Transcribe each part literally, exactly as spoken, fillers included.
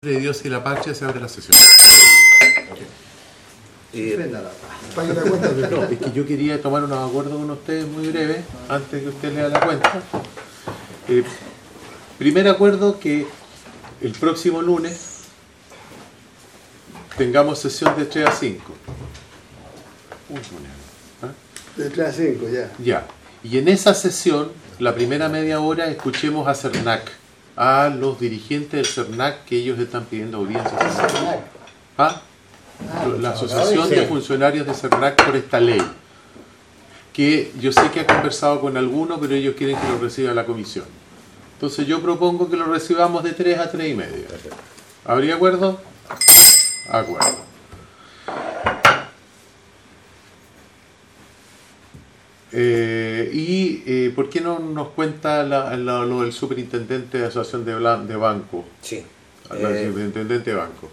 De Dios y la patria, se abre la sesión. Eh, no, es que yo quería tomar unos acuerdos con ustedes muy breves, antes de que usted lea la cuenta. Eh, primer acuerdo, que el próximo lunes tengamos sesión de tres a cinco. De tres a cinco, ya. Ya. Y en esa sesión, la primera media hora, escuchemos a CERNAC, a los dirigentes del CERNAC, que ellos están pidiendo audiencia. ¿Ah? La Asociación de Funcionarios de CERNAC por esta ley, que yo sé que ha conversado con algunos, pero ellos quieren que lo reciba la comisión. Entonces yo propongo que lo recibamos de tres a tres y media. ¿Habría acuerdo? Acuerdo. Eh, y eh, ¿por qué no nos cuenta la, la, lo del superintendente de asociación de, de banco? Sí. El eh, superintendente de banco.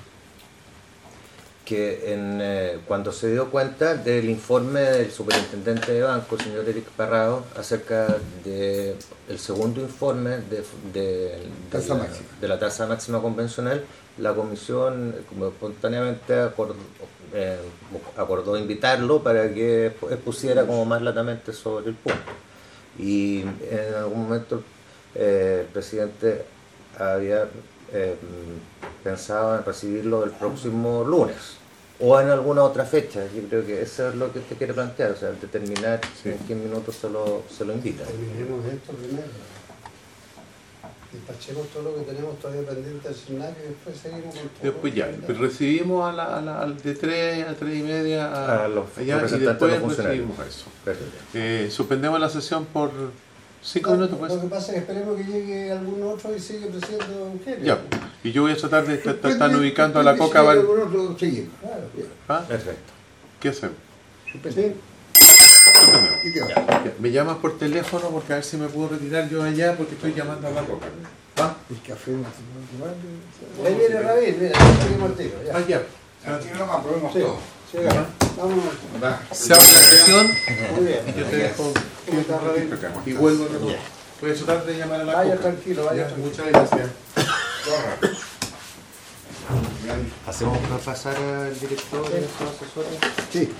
Que en, eh, cuando se dio cuenta del informe del superintendente de banco, el señor Eric Parrado, acerca del de segundo informe de, de, tasa de, la, máxima. de la tasa máxima convencional, la comisión como espontáneamente acordó, eh, acordó invitarlo para que expusiera como más latamente sobre el punto. Y en algún momento eh, el presidente había eh, pensado en recibirlo el próximo lunes o en alguna otra fecha. Yo creo que eso es lo que usted quiere plantear, o sea, determinar sí. en qué minutos se lo, se lo invita. Terminemos esto primero. Despachemos todo lo que tenemos todavía pendiente del escenario y después seguimos con todo. Después ya, pues recibimos a la, a la, de tres a tres y media a, a los allá, representantes y de los recibimos eso. Eh, suspendemos la sesión por cinco no, minutos. Pues. Lo que pasa es que esperemos que llegue algún otro y sigue presidiendo Eugenio. Ya, y yo voy a tratar de estar, estar ubicando a la Coca. Bar... Claro, ¿Ah? Perfecto. ¿Qué hacemos? Suspendemos. Ya. Ya. Me llamas por teléfono porque a ver si me puedo retirar yo allá porque estoy llamando a la Coca. ¿Ah? El café no se puede tomar. Ahí viene Rabín, mira, seguimos el tiro. Ah, ya. Aquí no más podemos sí. todo. Sí, vamos. Se abre la sesión. Muy bien. Yo te dejo. ¿Cómo está Rabín? Y vuelvo a nuevo. Puedes tratar de llamar a la Vaya Coca. tranquilo, vaya Ya, tranquilo. muchas gracias. ¿Hacemos pasar al director y a sus asesores? Sí.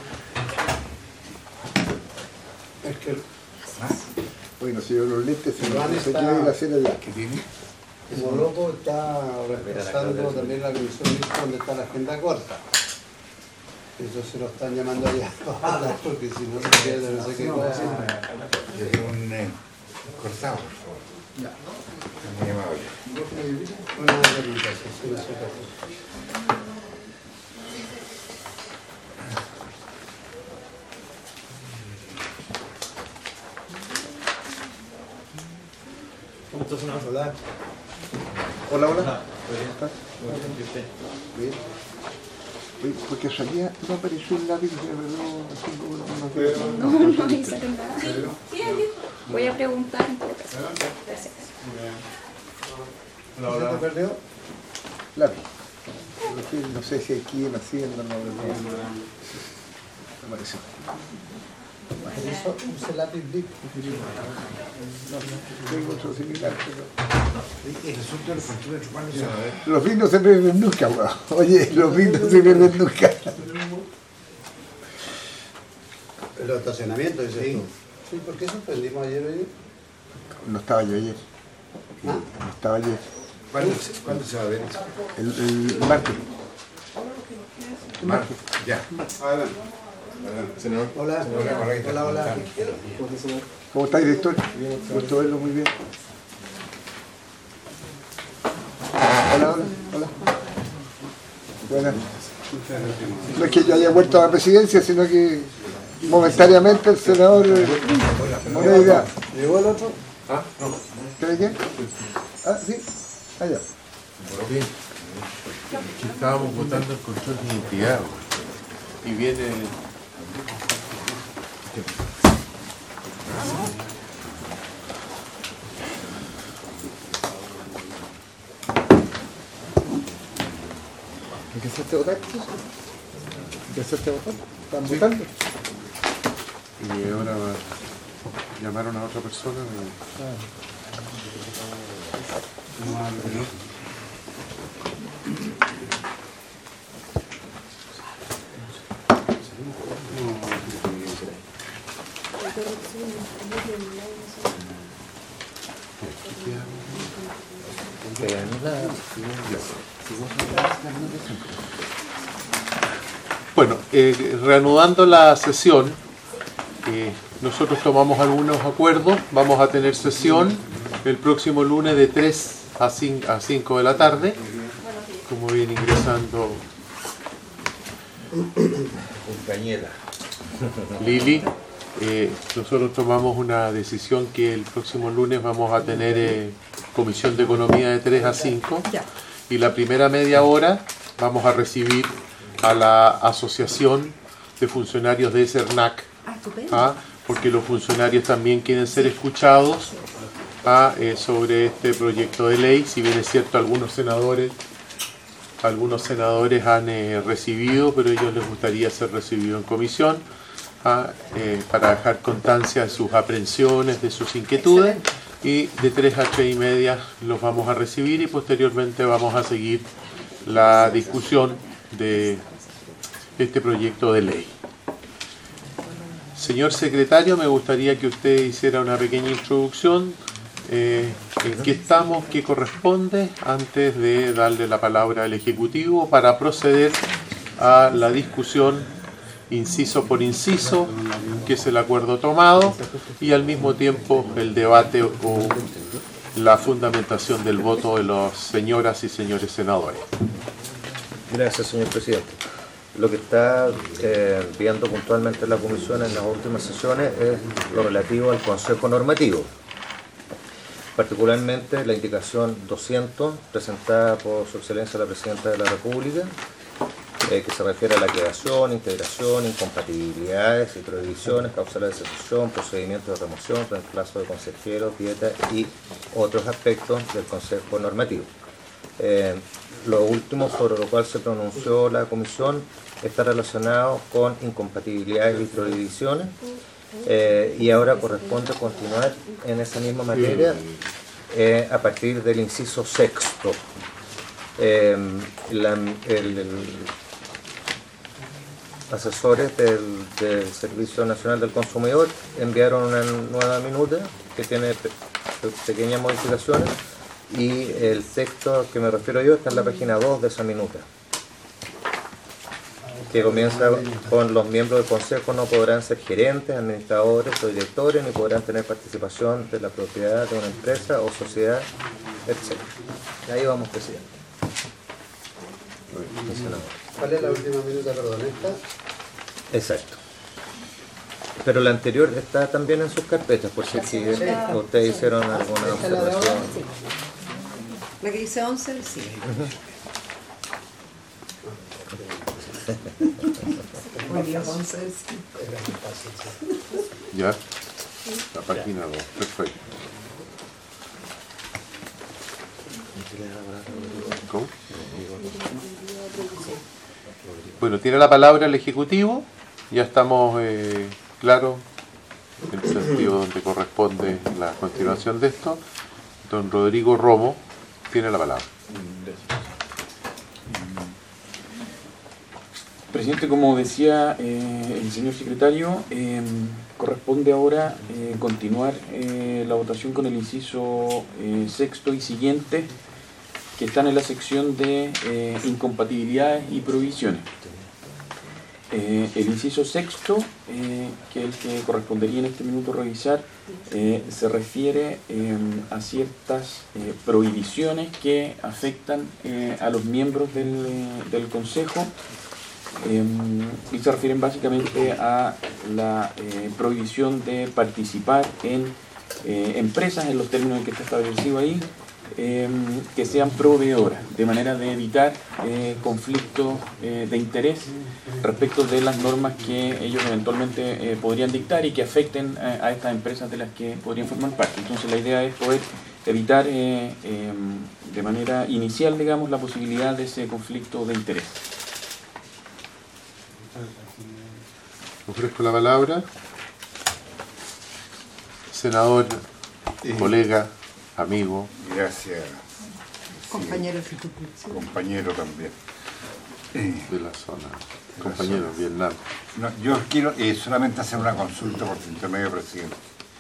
Es que Bueno, si yo los lentes se Iván me se está- quiere ir a hacer allá. ¿Qué tiene? como loco está reemplazando también la comisión mixta donde está la agenda corta. Eso se lo están llamando allá para hablar porque si no se pierde no sé qué cosa. Es un eh, cortado, por favor. Ya. Es muy amable. Una rehabilitación, sí, no sé qué cosa. ¿Cómo estás? Hola. Hola, hola. ¿Cómo estás? Bien. Oye, porque salía, no apareció un lápiz, de verdad, No, no hice nada. Voy a preguntar en todo caso. Gracias. ¿Se te perdió? lápiz. No sé si aquí en Hacienda no no apareció. Eso, use lápiz Bic. Tengo otro similar, pero... El asunto de la factura chupándose a ver. Los vinos no se pierden nunca, weón. Oye, los vinos no se pierden nunca. El estacionamiento, dices Sí. tú. Sí, ¿por qué suspendimos ayer oye? No estaba yo ayer. ¿Ah? No estaba ayer. ¿Cuándo, se- ¿Cuándo se va a ver eso? El, el martes. Martes. Ya. Adelante. Adelante. Senador. Hola. Hola, correcto. Hola, hola. ¿Cómo está, director? Gusto verlo muy bien. Hola, hola, hola. Buenas. No es que yo haya vuelto a la presidencia, sino que momentáneamente el senador Moreira. ¿Llegó el otro? Ah, no. ¿Cree que? Ah, sí. Allá. Bien. Que estábamos votando el control de identidad. Y viene. ¿Empezaste a votar? ¿Empezaste a votar? ¿Están votando? Y ahora va. Llamaron a otra persona. Y... Ah. Bueno, eh, reanudando la sesión, eh, nosotros tomamos algunos acuerdos. Vamos a tener sesión el próximo lunes de tres a cinco de la tarde, como viene ingresando compañera Lili. Eh, nosotros tomamos una decisión que el próximo lunes vamos a tener eh, comisión de economía de tres a cinco, y la primera media hora vamos a recibir a la asociación de funcionarios de CERNAC, ¿ah? porque los funcionarios también quieren ser escuchados ¿ah? eh, sobre este proyecto de ley. Si bien es cierto, algunos senadores algunos senadores han eh, recibido, pero a ellos les gustaría ser recibidos en comisión, ¿ah? eh, para dejar constancia de sus aprensiones, de sus inquietudes. Y de tres a tres y media los vamos a recibir, y posteriormente vamos a seguir la discusión de este proyecto de ley. Señor secretario, me gustaría que usted hiciera una pequeña introducción, eh, en qué estamos, qué corresponde, antes de darle la palabra al Ejecutivo para proceder a la discusión inciso por inciso, que es el acuerdo tomado, y al mismo tiempo el debate o la fundamentación del voto de las señoras y señores senadores. Gracias, señor presidente. Lo que está eh, viendo puntualmente la comisión en las últimas sesiones es lo relativo al Consejo Normativo, particularmente la indicación doscientos presentada por su excelencia la Presidenta de la República, eh, que se refiere a la creación, integración, incompatibilidades y prohibiciones, causales de cesación, procedimientos de remoción, reemplazo de consejeros, dieta y otros aspectos del Consejo Normativo. Eh, lo último sobre lo cual se pronunció la comisión está relacionado con incompatibilidades y prohibiciones, eh, y ahora corresponde continuar en esa misma materia eh, a partir del inciso sexto. Eh, la, el, el, asesores del, del Servicio Nacional del Consumidor enviaron una nueva minuta que tiene pe pequeñas modificaciones, y el texto que me refiero yo está en la página dos de esa minuta, que comienza con: los miembros del Consejo no podrán ser gerentes, administradores o directores, ni podrán tener participación de la propiedad de una empresa o sociedad, etcétera. Ahí vamos, presidente. ¿Cuál es la última minuta, perdón, esta? Exacto. Pero la anterior está también en sus carpetas, por si sí, sí. ustedes hicieron alguna observación. La que dice once, sí. Ya, la página dos, perfecto. ¿Cómo? Bueno, tiene la palabra el Ejecutivo. Ya estamos eh, claros en el sentido donde corresponde la continuación de esto. Don Rodrigo Romo tiene la palabra. Presidente, como decía eh, el señor secretario, eh, corresponde ahora eh, continuar eh, la votación con el inciso eh, sexto y siguiente, que están en la sección de eh, incompatibilidades y prohibiciones. Eh, el inciso sexto, eh, que es el que correspondería en este minuto revisar, eh, se refiere eh, a ciertas eh, prohibiciones que afectan eh, a los miembros del, del Consejo, eh, y se refieren básicamente a la eh, prohibición de participar en eh, empresas en los términos en que está establecido ahí, Eh, que sean proveedoras, de manera de evitar eh, conflictos eh, de interés respecto de las normas que ellos eventualmente eh, podrían dictar y que afecten eh, a estas empresas de las que podrían formar parte. Entonces la idea es poder evitar eh, eh, de manera inicial, digamos, la posibilidad de ese conflicto de interés. Ofrezco la palabra. Senador, Eh, colega, amigo. Gracias. Compañero. Sí, compañero también. Eh, de la zona. compañero, Vietnam. No, yo quiero eh, solamente hacer una consulta por su intermedio, presidente.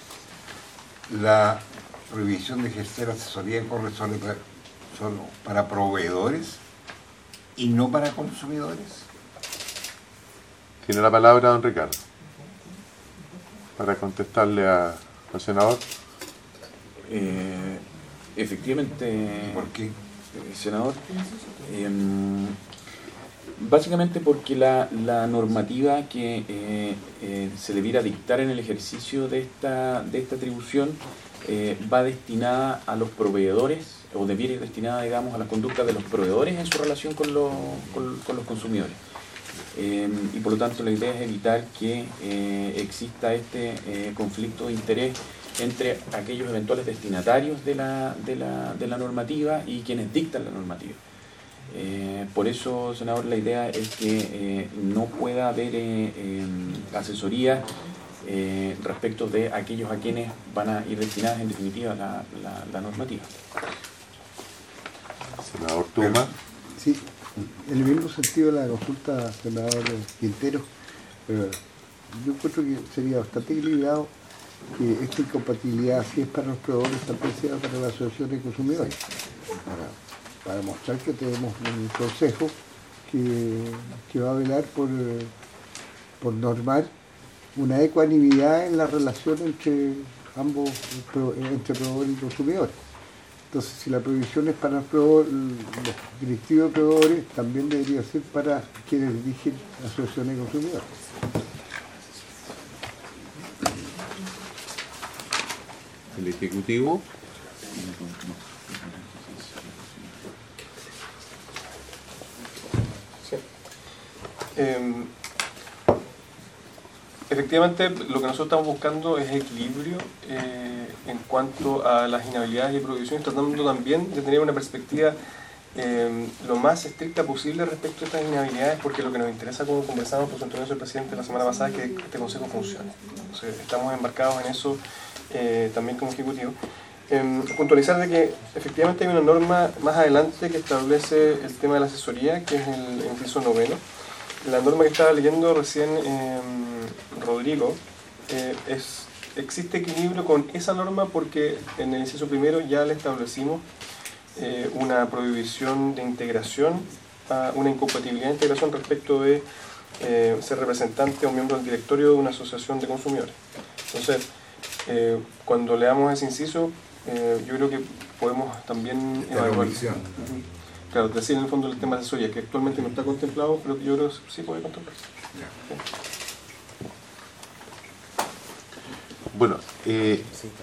La prohibición de ejercer asesoría corre solo para, solo para proveedores y no para consumidores. Tiene la palabra don Ricardo para contestarle a, al senador. Eh, efectivamente, ¿Por qué? eh, senador, eh, básicamente porque la, la normativa que eh, eh, se debiera dictar en el ejercicio de esta, de esta atribución eh, va destinada a los proveedores, o debiera ir destinada, digamos, a las conductas de los proveedores en su relación con, los, con, con los consumidores. Eh, y por lo tanto la idea es evitar que eh, exista este eh, conflicto de interés entre aquellos eventuales destinatarios de la, de la, de la normativa y quienes dictan la normativa. Eh, por eso, senador, la idea es que eh, no pueda haber eh, eh, asesoría eh, respecto de aquellos a quienes van a ir destinadas en definitiva la, la, la normativa. Senador Tuma. Sí, en el mismo sentido de la consulta, senador Quintero, eh, yo encuentro que sería bastante equilibrado que esta incompatibilidad, si es para los proveedores, también sea para la Asociación de Consumidores, para, para mostrar que tenemos un consejo que, que va a velar por, por normar una ecuanimidad en la relación entre ambos, entre proveedores y consumidores. Entonces, si la prohibición es para los, los directivos de proveedores, también debería ser para quienes dirigen la Asociación de Consumidores. El Ejecutivo. Sí. Eh, efectivamente, lo que nosotros estamos buscando es equilibrio eh, en cuanto a las inhabilidades y prohibiciones, tratando también de tener una perspectiva eh, lo más estricta posible respecto a estas inhabilidades, porque lo que nos interesa, como conversamos por su intervención el presidente la semana pasada, es que este consejo funcione. Entonces, estamos embarcados en eso eh, también como ejecutivo. Eh, puntualizar de que efectivamente hay una norma más adelante que establece el tema de la asesoría, que es el inciso noveno. La norma que estaba leyendo recién eh, Rodrigo, eh, es, existe equilibrio con esa norma porque en el inciso primero ya le establecimos eh, una prohibición de integración, a una incompatibilidad de integración respecto de eh, ser representante o miembro del directorio de una asociación de consumidores. Entonces, eh, cuando leamos ese inciso, eh, yo creo que podemos también evaluar. Claro, decir en el fondo el tema de asesoría, que actualmente no está contemplado, pero que yo creo que sí puede contemplarse. Sí. Bueno, eh,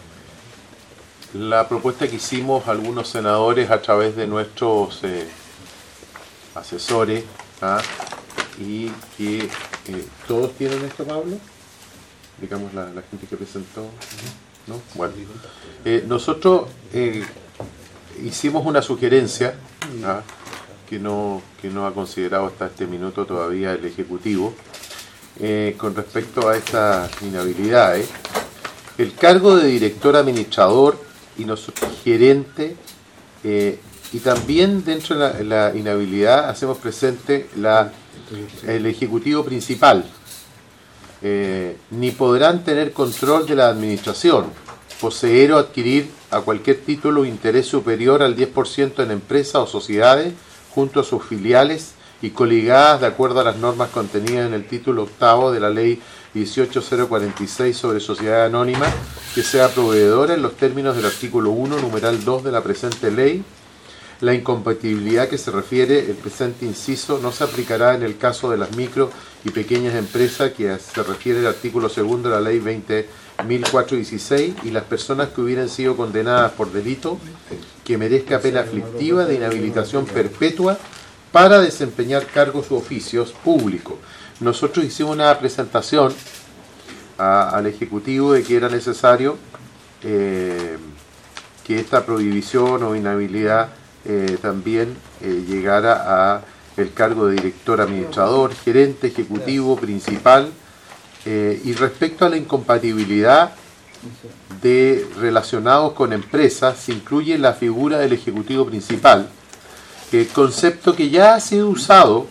la propuesta que hicimos algunos senadores a través de nuestros eh, asesores, ¿ah? y que eh, todos tienen esto, Pablo, digamos la, la gente que presentó, ¿no? Bueno, eh, nosotros eh, hicimos una sugerencia, ¿ah? que no que no ha considerado hasta este minuto todavía el Ejecutivo, eh, con respecto a estas inhabilidades. El cargo de director administrador y nosotros gerente, eh, y también dentro de la, la inhabilidad hacemos presente la, el Ejecutivo principal. Eh, ni podrán tener control de la administración, poseer o adquirir a cualquier título o interés superior al diez por ciento en empresas o sociedades junto a sus filiales y coligadas de acuerdo a las normas contenidas en el título octavo de la ley dieciocho mil cuarenta y seis sobre sociedad anónima, que sea proveedora en los términos del artículo uno, numeral dos de la presente ley. La incompatibilidad que se refiere el presente inciso no se aplicará en el caso de las micro y pequeñas empresas, que se refiere el artículo segundo de la ley veinte mil cuatrocientos dieciséis, y las personas que hubieran sido condenadas por delito que merezca pena aflictiva de inhabilitación perpetua para desempeñar cargos u oficios públicos. Nosotros hicimos una presentación a, al Ejecutivo de que era necesario eh, que esta prohibición o inhabilidad eh, también eh, llegara a el cargo de director administrador, gerente, ejecutivo, principal, eh, y respecto a la incompatibilidad de relacionados con empresas, se incluye la figura del ejecutivo principal, el concepto que ya ha sido usado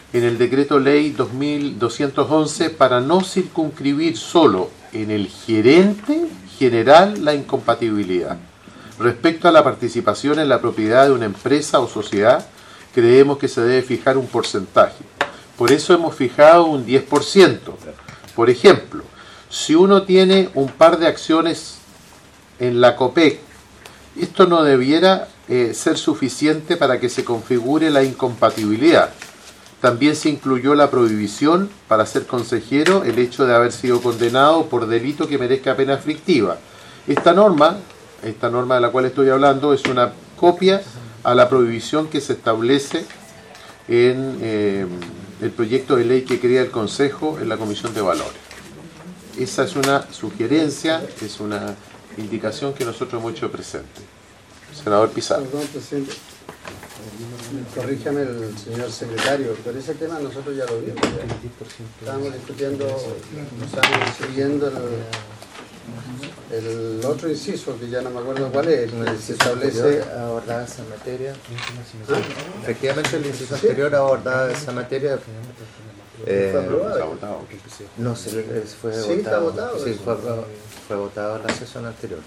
en el decreto ley dos mil doscientos once para no circunscribir solo en el gerente general la incompatibilidad. Respecto a la participación en la propiedad de una empresa o sociedad, creemos que se debe fijar un porcentaje. Por eso hemos fijado un diez por ciento. Por ejemplo, si uno tiene un par de acciones en la COPEC, esto no debiera eh, ser suficiente para que se configure la incompatibilidad. También se incluyó la prohibición para ser consejero el hecho de haber sido condenado por delito que merezca pena aflictiva. Esta norma, esta norma de la cual estoy hablando, es una copia a la prohibición que se establece en eh, el proyecto de ley que crea el Consejo en la Comisión de Valores. Esa es una sugerencia, es una indicación que nosotros hemos hecho presente. Senador Pizarro. Perdón, presidente. Corríjame el señor secretario, pero ese tema nosotros ya lo vimos. ¿Ya? Estábamos discutiendo, estábamos siguiendo el, el otro inciso, que ya no me acuerdo cuál es, el que se establece... abordaba esa materia. ¿Ah? Efectivamente, el inciso anterior abordaba esa materia. Eh, ¿Fue aprobado? No, se, fue sí, votado. está votado. Sí, fue, fue votado en la sesión anterior.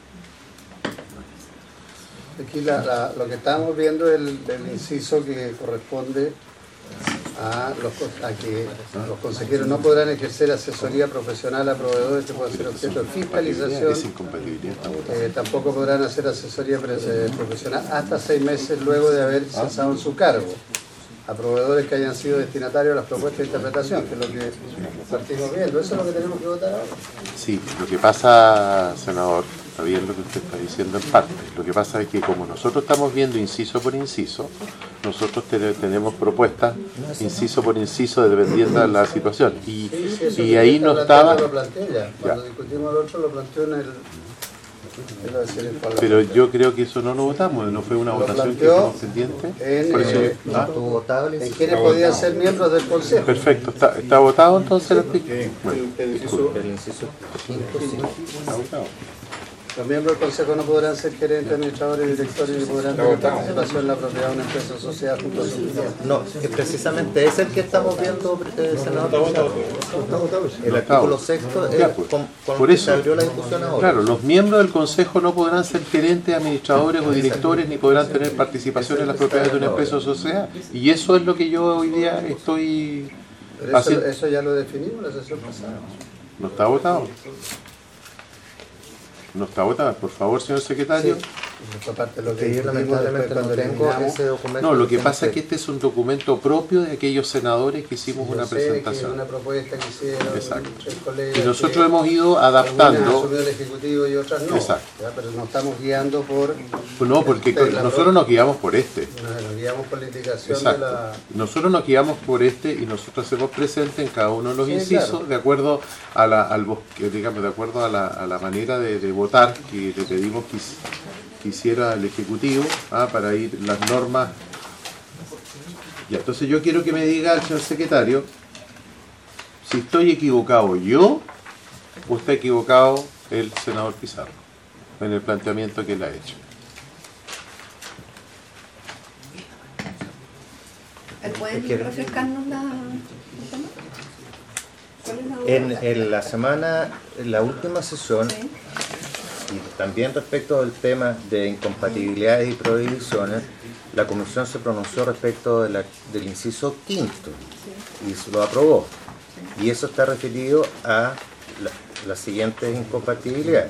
Aquí la, la, lo que estamos viendo es el, el inciso que corresponde a, los, a que los consejeros no podrán ejercer asesoría profesional a proveedores que puedan ser objeto de fiscalización. Eh, tampoco podrán hacer asesoría eh, profesional hasta seis meses luego de haber cesado en su cargo a proveedores que hayan sido destinatarios a las propuestas de interpretación, que es lo que partimos viendo. Eso es lo que tenemos que votar ahora. Sí, lo que pasa, senador, está bien lo que usted está diciendo en parte. Lo que pasa es que como nosotros estamos viendo inciso por inciso, nosotros te, tenemos propuestas inciso por inciso dependiendo de la situación. Y, sí, sí, y ahí no estaba... Lo planteé ya. Cuando ya. discutimos el otro lo planteó en el... Pero yo creo que eso no lo votamos, no fue una lo votación que estamos pendiente. En, Por eso, eh, ¿ah? en quienes podían ser miembros del Consejo. Perfecto, ¿está, está votado entonces el explique? Bueno, el inciso cinco, sí. Está votado. Los miembros del Consejo no podrán ser gerentes, administradores y directores ni podrán tener participación en la propiedad de una empresa o sociedad junto a su filial. No, es precisamente es el que estamos viendo, eh, senador. El artículo sexto es Ya, pues, con, con por que eso, se abrió la discusión ahora. Claro, los miembros del Consejo no podrán ser gerentes, administradores o directores ni podrán tener participación en las propiedades de una empresa o sociedad. Y eso es lo que yo hoy día estoy Pero eso, haciendo. eso ya lo definimos en la sesión pasada. No está votado. No está votada, por favor, señor secretario. Sí. Parte lo que yo lamentablemente no tengo ese documento. No, lo que pasa es que este es un documento propio de aquellos senadores que hicimos yo una sé presentación. Que una propuesta que hicieron Exacto. el colega, Y nosotros que hemos ido adaptando. asumió el Ejecutivo y otras no. Exacto. ¿Ya? Pero nos estamos guiando por... No, porque nosotros nos guiamos por este. Nos guiamos por la indicación Exacto. de la... Nosotros nos guiamos por este y nosotros hacemos presente en cada uno de los Sí, incisos claro. de acuerdo a la, al, digamos, de acuerdo a la, a la manera de, de votar que le pedimos que, que hiciera el Ejecutivo, ¿ah? Para ir las normas. Ya, entonces yo quiero que me diga al señor secretario si estoy equivocado yo o está equivocado el senador Pizarro en el planteamiento que él ha hecho. ¿Pueden refrescarnos la... ¿Cuál es la duda? En, en la semana, en la última sesión, Sí. y también respecto del tema de incompatibilidades y prohibiciones, la Comisión se pronunció respecto de la, del inciso quinto y se lo aprobó. Y eso está referido a la, las siguientes incompatibilidades.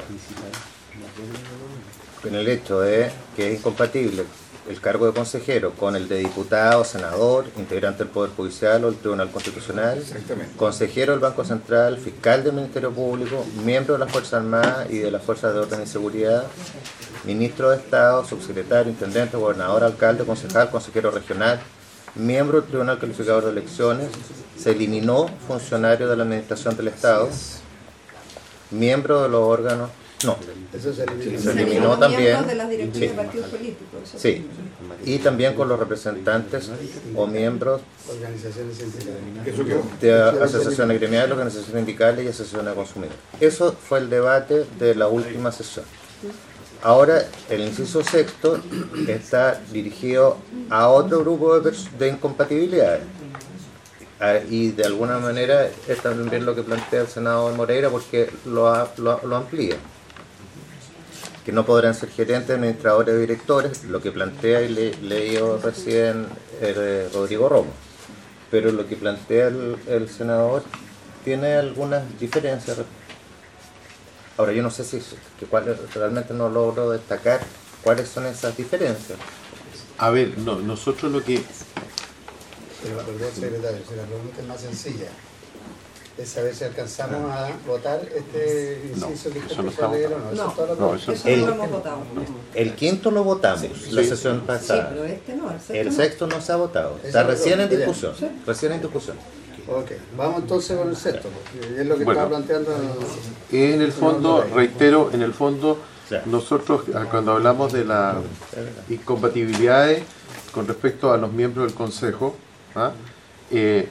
En el hecho de que es incompatible el cargo de consejero con el de diputado, senador, integrante del Poder Judicial o el Tribunal Constitucional, consejero del Banco Central, fiscal del Ministerio Público, miembro de las Fuerzas Armadas y de las Fuerzas de Orden y Seguridad, ministro de Estado, subsecretario, intendente, gobernador, alcalde, concejal, consejero regional, miembro del Tribunal Calificador de Elecciones, se eliminó funcionario de la Administración del Estado, miembro de los órganos... No, Eso se eliminó. se eliminó también. De las directivas Sí. de partidos políticos. Eso Sí, y también con los representantes o miembros Organizaciones sindicales. Eso quedó. de asociaciones gremiales, organizaciones sindicales y asociaciones de consumidores. Eso fue el debate de la última sesión. ahora el inciso sexto está dirigido a otro grupo de, de incompatibilidades. Ah, y de alguna manera es también lo que plantea el senador Moreira, porque lo, ha, lo, lo amplía. Que no podrán ser gerentes, administradores o directores, lo que plantea y le, leído recién eh, Rodrigo Romo. Pero lo que plantea el, el senador tiene algunas diferencias. Ahora yo no sé si que cuál, realmente no logro destacar cuáles son esas diferencias. A ver, no, nosotros lo que... Pero, perdón, secretario, si la pregunta es más sencilla, es saber si alcanzamos a votar este inciso No, que eso no usted puso a leer o no. No, Eso es todo lo que- no, eso- Eso El- no lo hemos votado. El quinto lo votamos la Sí. sesión Sí, pasada. pero este no, el sexto El no. sexto no se ha votado. Ese Está lo recién en votó, ya. discusión. Recién en discusión. Ok, vamos entonces con el sexto, porque es lo que Bueno. estaba planteando. En el fondo, reitero, en el fondo, Claro. nosotros ah, cuando hablamos de las incompatibilidades con respecto a los miembros del Consejo, ¿ah? eh,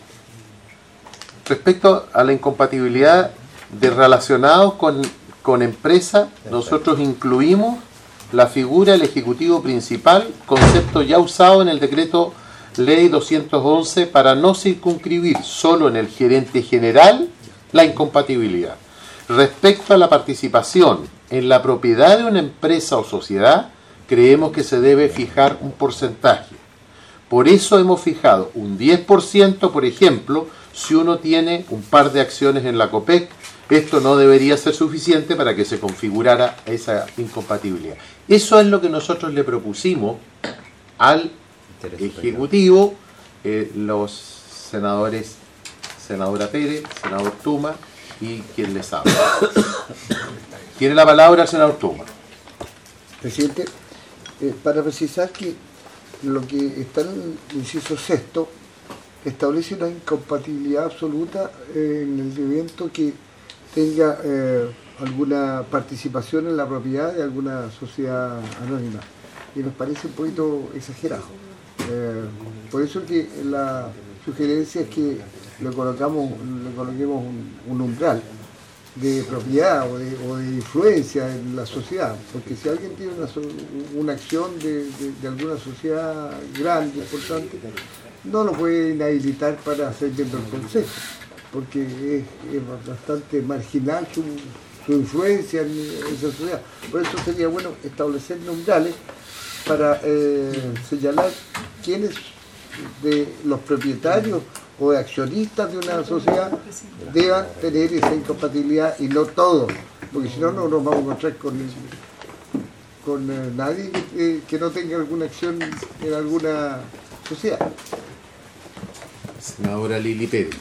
respecto a la incompatibilidad de relacionados con, con empresas, nosotros incluimos la figura del Ejecutivo Principal, concepto ya usado en el decreto Ley doscientos once para no circunscribir solo en el gerente general la incompatibilidad. Respecto a la participación en la propiedad de una empresa o sociedad, creemos que se debe fijar un porcentaje. Por eso hemos fijado un diez por ciento, por ejemplo, si uno tiene un par de acciones en la COPEC. Esto no debería ser suficiente para que se configurara esa incompatibilidad. Eso es lo que nosotros le propusimos al Ejecutivo, eh, los senadores, senadora Pérez, senador Tuma y quien les habla. Tiene la palabra el senador Tuma. Presidente, eh, para precisar que lo que está en el inciso sexto establece una incompatibilidad absoluta eh, en el evento que tenga eh, alguna participación en la propiedad de alguna sociedad anónima. Y nos parece un poquito exagerado. Eh, por eso que la sugerencia es que le colocamos, le coloquemos un, un umbral de propiedad o de, o de influencia en la sociedad, porque si alguien tiene una, so- una acción de, de- de alguna sociedad grande, importante, no lo puede inhabilitar para ser miembro del Consejo, porque es, es bastante marginal su, su influencia en esa sociedad. Por eso sería bueno establecer umbrales para eh, señalar quiénes de los propietarios o de accionistas de una sociedad deban tener esa incompatibilidad y no todos, porque si no, no nos vamos a encontrar con, con eh, nadie que, que no tenga alguna acción en alguna sociedad. Senadora Lili Pérez.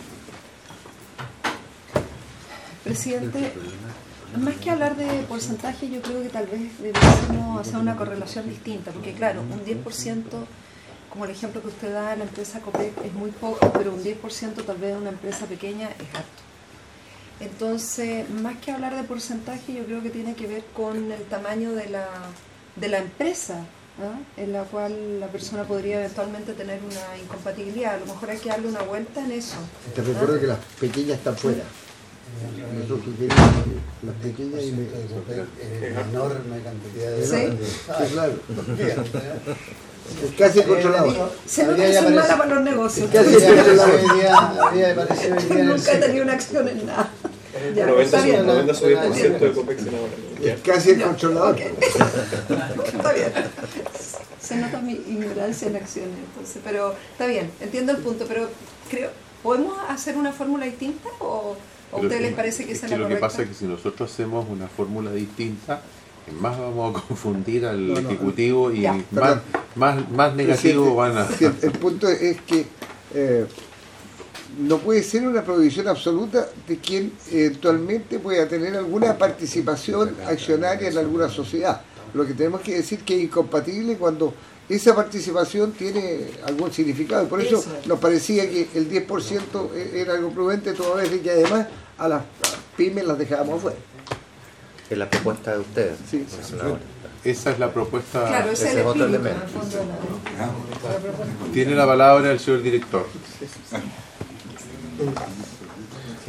Presidente, más que hablar de porcentaje, yo creo que tal vez deberíamos hacer una correlación distinta, porque claro, un diez por ciento, como el ejemplo que usted da, la empresa COPEC es muy poco, pero un diez por ciento tal vez de una empresa pequeña es harto. Entonces, más que hablar de porcentaje, yo creo que tiene que ver con el tamaño de la, de la empresa, ¿ah? En la cual la persona podría eventualmente tener una incompatibilidad. A lo mejor hay que darle una vuelta en eso. Te ¿ah? recuerdo que las pequeñas están fuera. Nosotros queremos que las pequeñas y me- Eh, enorme cantidad de... ¿Sí? Sí, claro. Es casi controlado. Se nota que soy mala para los negocios. Casi Habría controlado. aparecido hoy día- habría aparecido hoy día en el Nunca he sitio. tenido una acción en nada. Ya, noventa está bien. noventa su diez por ciento de COPEC senadora. Es casi el controlador. Está bien. Se nota mi ignorancia en acciones, entonces, pero está bien, entiendo el punto, pero creo, ¿podemos hacer una fórmula distinta o a Pero ustedes que- les parece que es esa es que la lo que correcta? pasa es que si nosotros hacemos una fórmula distinta, más vamos a confundir al No, no. Ejecutivo y Ya. más, Perdón. más, más negativo van a... Sí, el, el punto es que eh, no puede ser una prohibición absoluta de quien eventualmente pueda tener alguna participación accionaria en alguna sociedad. Lo que tenemos que decir que es incompatible cuando esa participación tiene algún significado. Y por eso Eso es. nos parecía que el diez por ciento era algo prudente, toda vez de que además a las pymes las dejábamos afuera. Es la propuesta de ustedes, Sí. senadora. Esa es la propuesta. Claro, ese es ese el es otro espíritu, en el elemento. fondo de la- la propuesta. Tiene la palabra el señor director.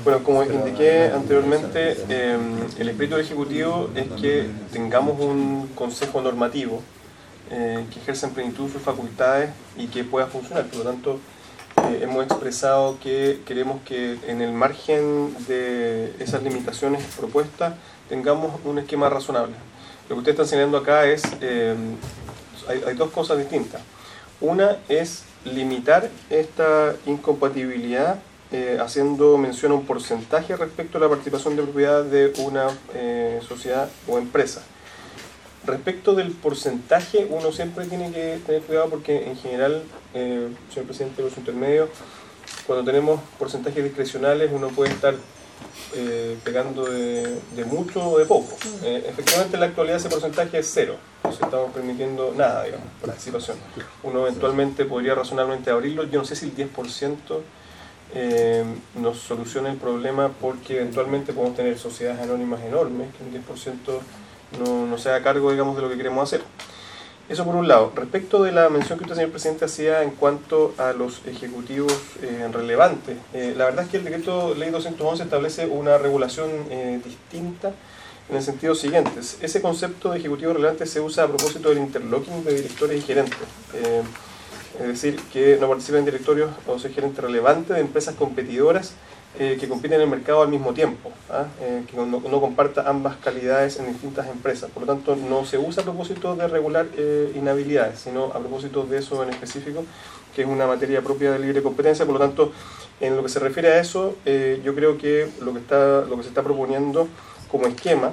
Bueno, como indiqué anteriormente, eh, el espíritu del Ejecutivo es que tengamos un consejo normativo eh, que ejerza en plenitud sus facultades y que pueda funcionar. Por lo tanto, eh, hemos expresado que queremos que en el margen de esas limitaciones propuestas tengamos un esquema razonable. Lo que ustedes están señalando acá es, eh, hay, hay dos cosas distintas. Una es limitar esta incompatibilidad eh, haciendo mención a un porcentaje respecto a la participación de propiedad de una eh, sociedad o empresa. Respecto del porcentaje, uno siempre tiene que tener cuidado porque en general, eh, señor presidente de los intermedios, cuando tenemos porcentajes discrecionales uno puede estar eh, pegando de, de mucho o de poco. Eh, efectivamente en la actualidad ese porcentaje es cero, no estamos permitiendo nada, digamos, participación. Uno eventualmente podría razonablemente abrirlo, yo no sé si el diez por ciento eh, nos soluciona el problema porque eventualmente podemos tener sociedades anónimas enormes, que un diez por ciento no, no se haga cargo, digamos, de lo que queremos hacer. Eso por un lado. Respecto de la mención que usted, señor presidente, hacía en cuanto a los ejecutivos eh, relevantes, eh, la verdad es que el decreto ley doscientos once establece una regulación eh, distinta en el sentido siguiente. Ese concepto de ejecutivo relevante se usa a propósito del interlocking de directores y gerentes. Eh, es decir, que no participen en directorios o sea gerente relevante de empresas competidoras Eh, que compiten en el mercado al mismo tiempo, ¿ah? eh, que no, no comparta ambas calidades en distintas empresas. Por lo tanto, no se usa a propósito de regular eh, inhabilidades, sino a propósito de eso en específico, que es una materia propia de libre competencia. Por lo tanto, en lo que se refiere a eso, eh, yo creo que lo que, está, lo que se está proponiendo como esquema,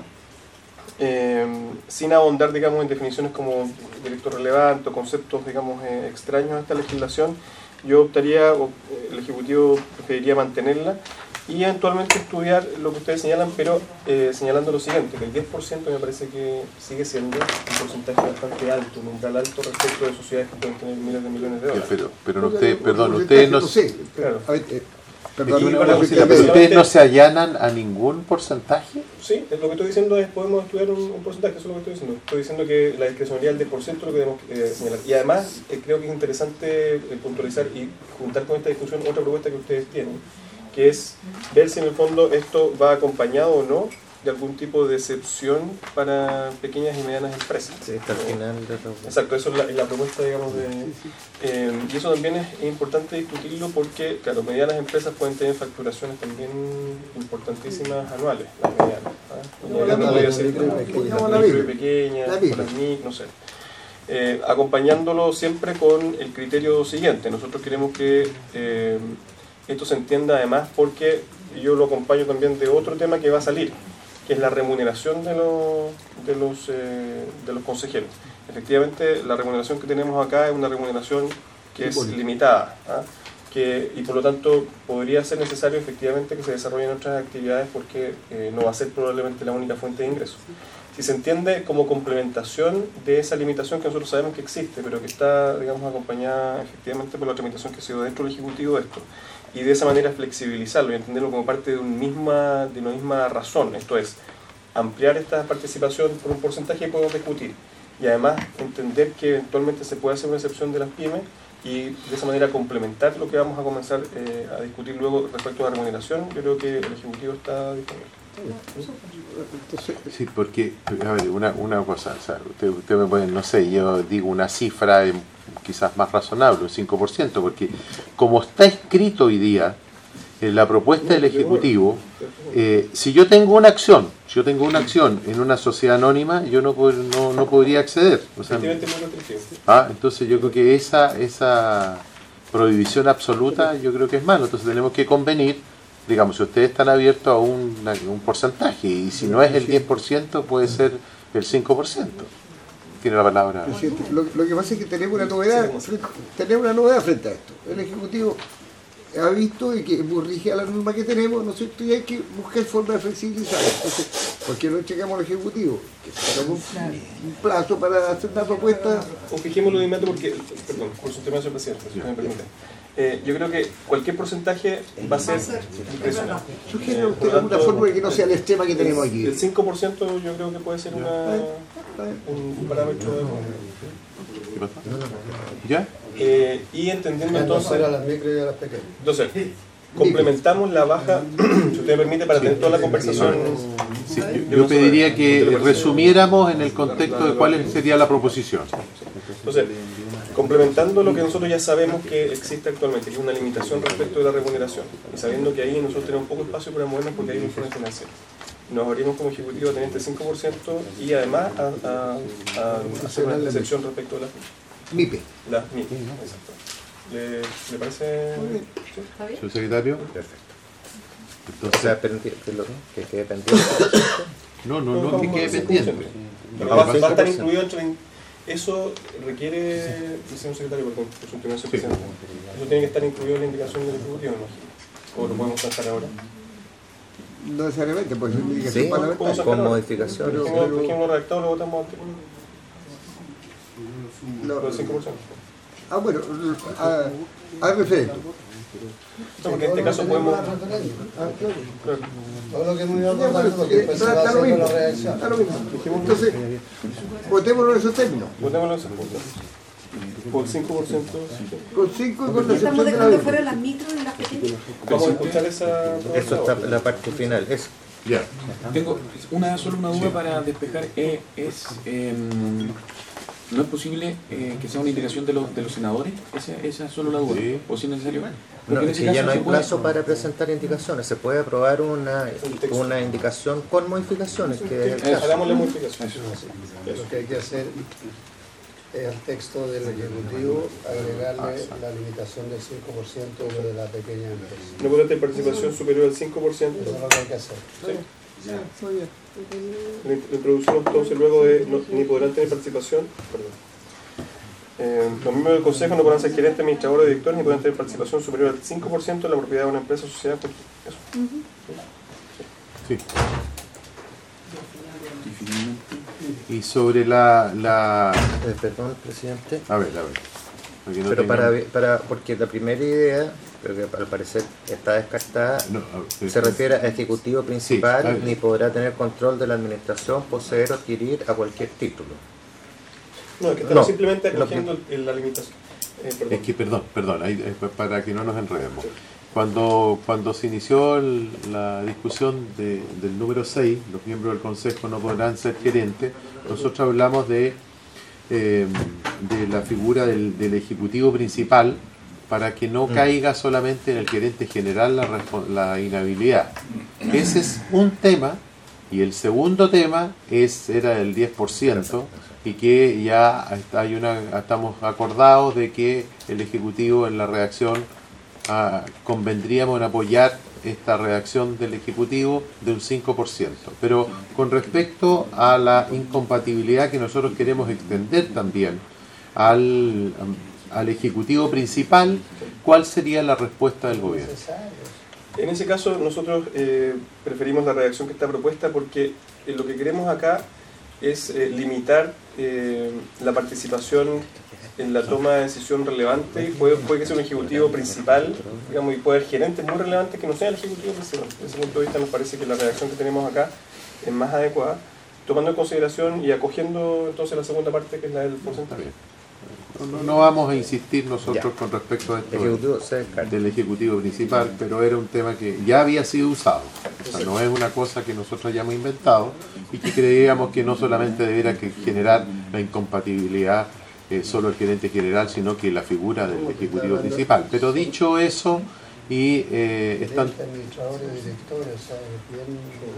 eh, sin ahondar, digamos, en definiciones como director relevante o conceptos, digamos, eh, extraños a esta legislación, yo optaría, o el Ejecutivo preferiría mantenerla y eventualmente estudiar lo que ustedes señalan, pero eh, señalando lo siguiente, que el diez por ciento me parece que sigue siendo un porcentaje bastante alto, un umbral alto respecto de sociedades que pueden tener miles de millones de dólares. Pero, pero no usted, perdón, ustedes no, claro. Perdón, pero ustedes no se allanan a ningún porcentaje. Sí, lo que estoy diciendo es podemos estudiar un, un porcentaje, eso es lo que estoy diciendo. Estoy diciendo que la discrecionalidad del diez por ciento es lo que debemos eh, señalar. Y además eh, creo que es interesante eh, puntualizar y juntar con esta discusión otra propuesta que ustedes tienen, que es ver si en el fondo esto va acompañado o no de algún tipo de excepción para pequeñas y medianas empresas. Sí, está al final de todo. Exacto, eso es la, la propuesta, digamos, de... Eh, y eso también es importante discutirlo porque, claro, medianas empresas pueden tener facturaciones también importantísimas anuales, las medianas. ¿eh? La podría ser la micro y pequeña, las mic, no sé. Eh, acompañándolo siempre con el criterio siguiente. Nosotros queremos que eh, esto se entienda además porque yo lo acompaño también de otro tema que va a salir, que es la remuneración de los, de los, eh, de los consejeros. Efectivamente, la remuneración que tenemos acá es una remuneración que es limitada, ¿ah? que, y por lo tanto podría ser necesario efectivamente que se desarrollen otras actividades porque eh, no va a ser probablemente la única fuente de ingresos. Si se entiende como complementación de esa limitación que nosotros sabemos que existe, pero que está, digamos, acompañada efectivamente por la tramitación que ha sido dentro del Ejecutivo de esto, y de esa manera flexibilizarlo y entenderlo como parte de, un misma, de una misma razón, esto es, ampliar esta participación por un porcentaje que podemos discutir, y además entender que eventualmente se puede hacer una excepción de las pymes y de esa manera complementar lo que vamos a comenzar eh, a discutir luego respecto a la remuneración. Yo creo que el Ejecutivo está disponible. Sí, porque, a ver, una, una cosa, o sea, usted, usted me puede, no sé, yo digo una cifra eh, quizás más razonable, un cinco por ciento, porque como está escrito hoy día en la propuesta del Ejecutivo, eh, si yo tengo una acción, si yo tengo una acción en una sociedad anónima, yo no, no, no podría acceder. O sea, ah, entonces yo creo que esa, esa prohibición absoluta yo creo que es malo, entonces tenemos que convenir. Digamos, si ustedes están abiertos a un, un porcentaje, y si no es el diez por ciento, puede ser el cinco por ciento. Tiene la palabra. Lo, lo que pasa es que tenemos una novedad, tenemos una novedad frente a esto. El Ejecutivo ha visto y que es muy rígida la norma que tenemos, ¿no es cierto? Y hay que buscar formas de flexibilizar. Entonces, ¿por qué no checamos al Ejecutivo? Que tenemos un, un plazo para hacer una propuesta. O fijémoslo de inmediato porque, perdón, por su tema, señor presidente, si me permite. Eh, yo creo que cualquier porcentaje va a ser discrecional. Sugiere usted alguna fórmula que no sea el extrema que tenemos aquí. El cinco por ciento yo creo que puede ser una, un parámetro de... ¿Ya? Eh, y entendiendo entonces... a las micro y a las pequeñas. Entonces, complementamos la baja, si usted me permite, para tener toda la conversación. Sí, yo pediría que resumiéramos en el contexto de cuál sería la proposición. Entonces, complementando lo que nosotros ya sabemos que existe actualmente, que es una limitación respecto de la remuneración, y sabiendo que ahí nosotros tenemos poco espacio para movernos porque hay un informe financiero. Nos abrimos como ejecutivo a tener este cinco por ciento y además a, a, a hacer una excepción respecto de las M I P E. Las M I P E, exacto. ¿Le, ¿Le parece? ¿Sí? ¿Su secretario? Perfecto. Entonces, O sea, pendiente, que, lo, que quede pendiente. no, no, no, que quede pendiente. Va, va a estar incluido entre... Eso requiere, señor secretario, perdón, por su intervención, Sí. presente. Eso tiene que estar incluido en la indicación del ejecutivo, me imagino. ¿O lo podemos sacar ahora? No necesariamente, pues es indicación Sí, parlamentaria. con modificaciones. Pero- Dejemos dejemos redactado, lo votamos antes. No, Lo del cinco por ciento. ah, bueno, a, al referendo. No, porque en este caso podemos... Ah, claro. Claro. Todo lo que hemos ido Ya, bueno, acordando, porque eh, después se da, va da lo haciendo mismo, la reacción. da lo mismo. Entonces, votémoslo en esos términos. Votémoslo en ese punto. Por cinco por ciento. Con cinco y con la Estamos excepción de la dejando B. fuera las micros y las pequeñas. Vamos a escuchar esa... Eso está en la parte final. Eso. Ya. Tengo una, solo una duda para despejar. Eh, es, eh, ¿No es posible eh, que sea una indicación de los, de los senadores? Esa, esa es solo la duda. Sí. ¿O si es necesario? No, Porque en es ese que ya caso no hay se puede- plazo para presentar indicaciones. Se puede aprobar una, una indicación con modificaciones. Que es el caso. Hagamos la modificación. Lo que hay que hacer es al texto del Ejecutivo agregarle la limitación del cinco por ciento de lo de la pequeña empresa. No podrá tener participación superior al cinco por ciento. Eso es lo que hay que hacer. Sí. Lo introducimos entonces luego de no, ni podrán tener participación. Perdón. Eh, los miembros del Consejo no podrán ser gerentes, administradores o directores ni podrán tener participación superior al cinco por ciento en la propiedad de una empresa o sociedad. Eso. Sí. Y sobre la... la... Eh, perdón, presidente. A ver, a ver. Para que no Pero para, tengan- para, porque la primera idea, pero que al parecer está descartada, No, a ver, se refiere a ejecutivo principal, Sí, a ver. ni podrá tener control de la administración, poseer o adquirir a cualquier título. No, es que estamos No, simplemente lo acogiendo el- la limitación. Eh, perdón. Es que, perdón, perdón, ahí, eh, para que no nos enredemos. Cuando, cuando se inició el- la discusión de- del número seis, los miembros del Consejo no podrán ser gerentes, nosotros hablamos de, eh, de la figura del, del Ejecutivo principal para que no Mm. caiga solamente en el gerente general la, respo- la inhabilidad. Ese es un tema, y el segundo tema es era el diez por ciento, y que ya está- hay una, estamos acordados de que el Ejecutivo en la redacción ah, convendríamos en apoyar esta redacción del Ejecutivo de un cinco por ciento. Pero con respecto a la incompatibilidad que nosotros queremos extender también al, al Ejecutivo principal, ¿cuál sería la respuesta del gobierno? En ese caso nosotros eh, preferimos la redacción que está propuesta porque eh, lo que queremos acá es eh, limitar eh, la participación en la toma de decisión relevante. Puede, puede que sea un ejecutivo principal, digamos, y puede haber gerentes muy relevantes que no sean el ejecutivo principal. Desde ese punto de vista nos parece que la redacción que tenemos acá es más adecuada, tomando en consideración y acogiendo entonces la segunda parte que es la del porcentaje. No, no- no vamos a insistir nosotros Ya. con respecto a esto Ejecutivo se descarta. del Ejecutivo principal, pero era un tema que ya había sido usado. O sea, no es una cosa que nosotros hayamos inventado y que creíamos que no solamente debiera que generar la incompatibilidad eh, solo el gerente general, sino que la figura del Ejecutivo principal. Pero dicho eso, y eh, están, Gerentes, administradores, directores, o sea, es bien...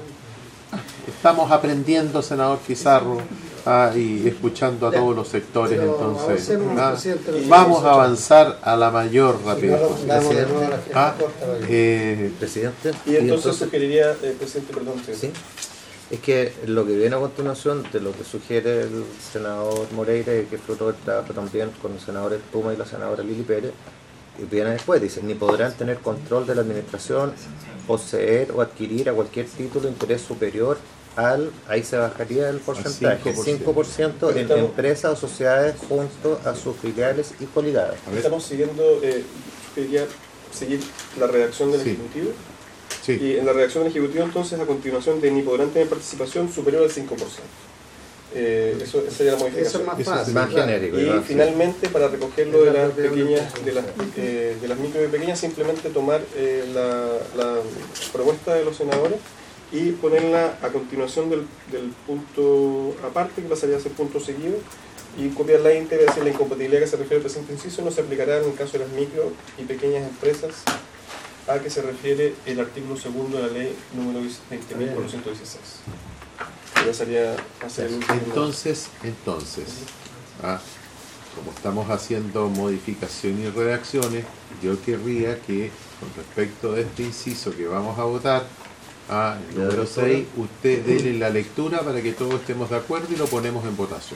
estamos aprendiendo, senador Pizarro, ah, y escuchando a todos los sectores, Pero entonces avancemos, ah, presidente, lo que vamos hizo. a avanzar a la mayor Si no, rapidez lo posible. damos de nuevo a la gente Ah, corta, para que- eh, Presidente. Y entonces sugeriría, eh, presidente, perdón, sí. ¿Sí? Es que lo que viene a continuación de lo que sugiere el senador Moreira y que fruto del trabajo también con el senador El Puma y la senadora Lili Pérez, y viene después, dice, ni podrán tener control de la administración, poseer o adquirir a cualquier título de interés superior al, ahí se bajaría el porcentaje, cinco por ciento en Estamos- empresas o sociedades junto a sus filiales y coligadas. Estamos siguiendo, eh, quería seguir la redacción del Sí. Ejecutivo. sí. Y en la redacción del Ejecutivo, entonces, a continuación de ni podrán tener participación superior al cinco por ciento. Eh, eso, esa sería la modificación. Eso es más Eso es fácil. Más claro. genérico. Y ¿no? finalmente, para recogerlo de Es la las propiedad pequeñas, de las, eh, de las micro y pequeñas, simplemente tomar eh, la, la propuesta de los senadores y ponerla a continuación del, del punto aparte, que pasaría a ser punto seguido, y copiarla íntegra, decir la incompatibilidad que se refiere al presente inciso no se aplicará en el caso de las micro y pequeñas empresas a que se refiere el artículo segundo de la ley número veinte mil cuatrocientos dieciséis. Ya sería hacer el último. Entonces, entonces, ah, como estamos haciendo modificación y redacciones, yo querría que con respecto a este inciso que vamos a votar, a número seis, usted déle la lectura para que todos estemos de acuerdo y lo ponemos en votación.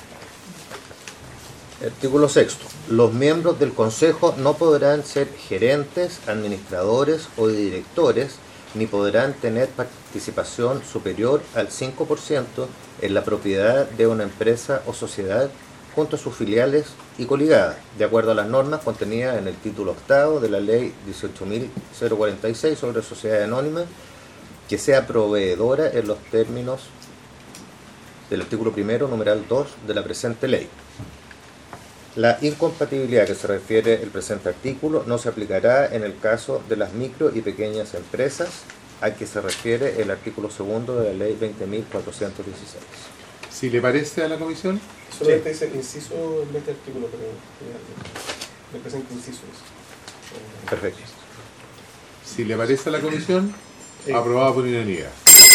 Artículo sexto. Los miembros del Consejo no podrán ser gerentes, administradores o directores, ni podrán tener participación superior al cinco por ciento en la propiedad de una empresa o sociedad junto a sus filiales y coligadas, de acuerdo a las normas contenidas en el título octavo de la Ley dieciocho mil cuarenta y seis sobre sociedades anónimas, que sea proveedora en los términos del artículo primero, numeral dos de la presente ley. La incompatibilidad a que se refiere el presente artículo no se aplicará en el caso de las micro y pequeñas empresas a que se refiere el artículo segundo de la ley veinte mil cuatrocientos dieciséis. Si le parece a la comisión, Solamente dice inciso en este artículo, pero el presente inciso es. Perfecto. si le parece a la comisión, Sí. aprobado por unanimidad.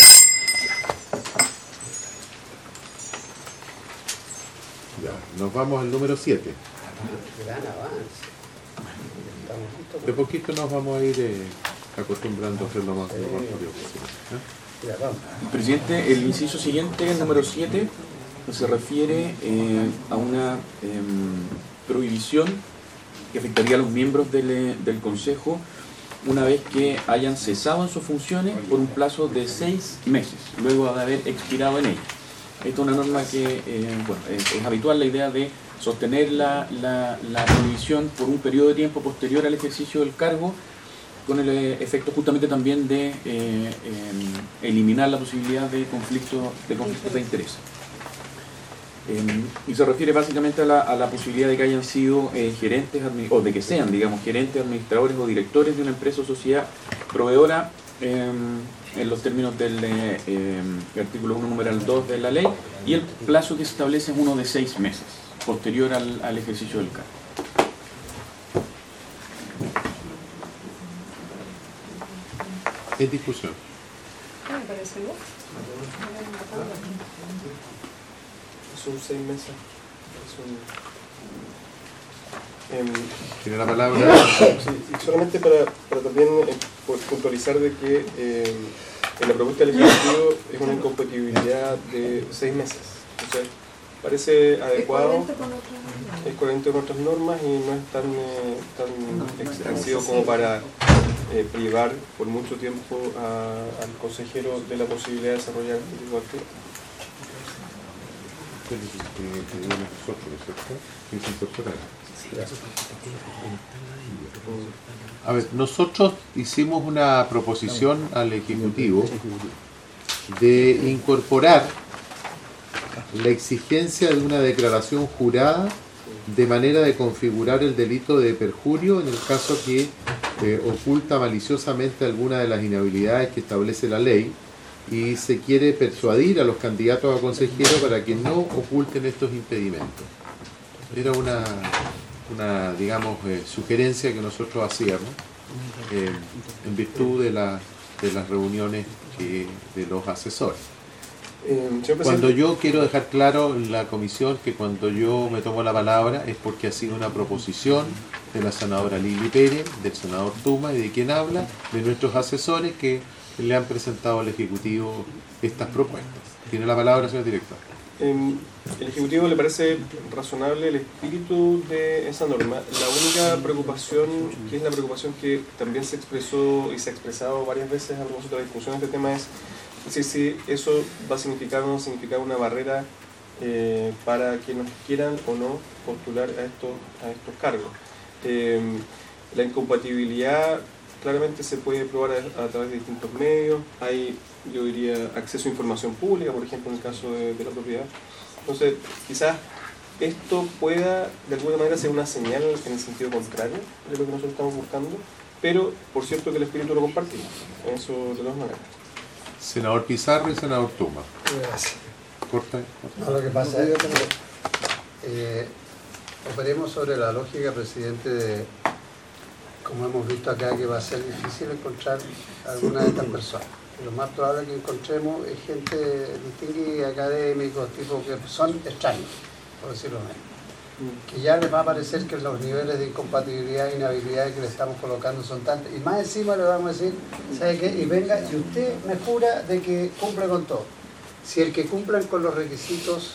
Ya, nos vamos al número siete. Gran avance. Estamos justos. De poquito nos vamos a ir eh, acostumbrando a hacerlo más, lo más rápido posible. ¿eh? Ya, vamos. Presidente, el inciso siguiente, el número siete, se refiere eh, a una eh, prohibición que afectaría a los miembros del, eh, del Consejo una vez que hayan cesado en sus funciones por un plazo de seis meses, luego de haber expirado en ellas. Esta es una norma que eh, bueno, es, es habitual la idea de sostener la, la, la prohibición por un periodo de tiempo posterior al ejercicio del cargo, con el eh, efecto justamente también de eh, eh, eliminar la posibilidad de conflicto de, conflictos de interés. Eh, y se refiere básicamente a la, a la posibilidad de que hayan sido eh, gerentes, o de que sean, digamos, gerentes, administradores o directores de una empresa o sociedad proveedora eh, en los términos del eh, eh, artículo uno, numeral dos de la ley, y el plazo que se establece es uno de seis meses, posterior al, al ejercicio del cargo. En discusión. Me parece bien. Son seis meses. Es un, em, Tiene la palabra. sí, y solamente para, para también eh, pu- puntualizar de que eh, en la propuesta del Ejecutivo es una incompatibilidad de seis meses. O sea, parece adecuado, Es coherente con otras- es coherente con otras normas y no es tan, eh, tan extensivo como para eh, privar por mucho tiempo a- al consejero de la posibilidad de desarrollar este tipo de actividad. A ver, nosotros hicimos una proposición al Ejecutivo de incorporar la exigencia de una declaración jurada de manera de configurar el delito de perjurio en el caso que eh, oculta maliciosamente alguna de las inhabilidades que establece la ley, y se quiere persuadir a los candidatos a consejero para que no oculten estos impedimentos. Era una, una digamos, eh, sugerencia que nosotros hacíamos eh, en virtud de, la, de las reuniones que, de los asesores. Eh, señor Cuando presidente, yo quiero dejar claro en la comisión que cuando yo me tomo la palabra es porque ha sido una proposición de la senadora Lili Pérez, del senador Tuma y de quien habla, de nuestros asesores que le han presentado al Ejecutivo estas propuestas. Tiene la palabra, señor director. Eh, ¿el Ejecutivo le parece razonable el espíritu de esa norma? La única preocupación, que es la preocupación que también se expresó y se ha expresado varias veces a propósito de la discusión de este tema, es si, si eso va a significar o no significar una barrera eh, para quienes quieran o no postular a estos, a estos cargos. Eh, la incompatibilidad claramente se puede probar a, a través de distintos medios. Hay, yo diría, acceso a información pública, por ejemplo, en el caso de, de la propiedad. Entonces, quizás esto pueda de alguna manera ser una señal en el sentido contrario de lo que nosotros estamos buscando, pero por cierto que el espíritu lo compartimos, eso de todas maneras. Senador Pizarro y senador Tuma. Gracias. Corta. No, lo que pasa es que eh, operemos sobre la lógica, presidente, de, como hemos visto acá, que va a ser difícil encontrar alguna de estas personas. Lo más probable que encontremos es gente distinguida, académicos, tipo que son extraños, por decirlo menos. Que ya les va a parecer que los niveles de incompatibilidad e inhabilidad que le estamos colocando son tantos. Y más encima le vamos a decir, ¿sabe qué? Y venga, y usted me jura de que cumple con todo. Si el que cumplan con los requisitos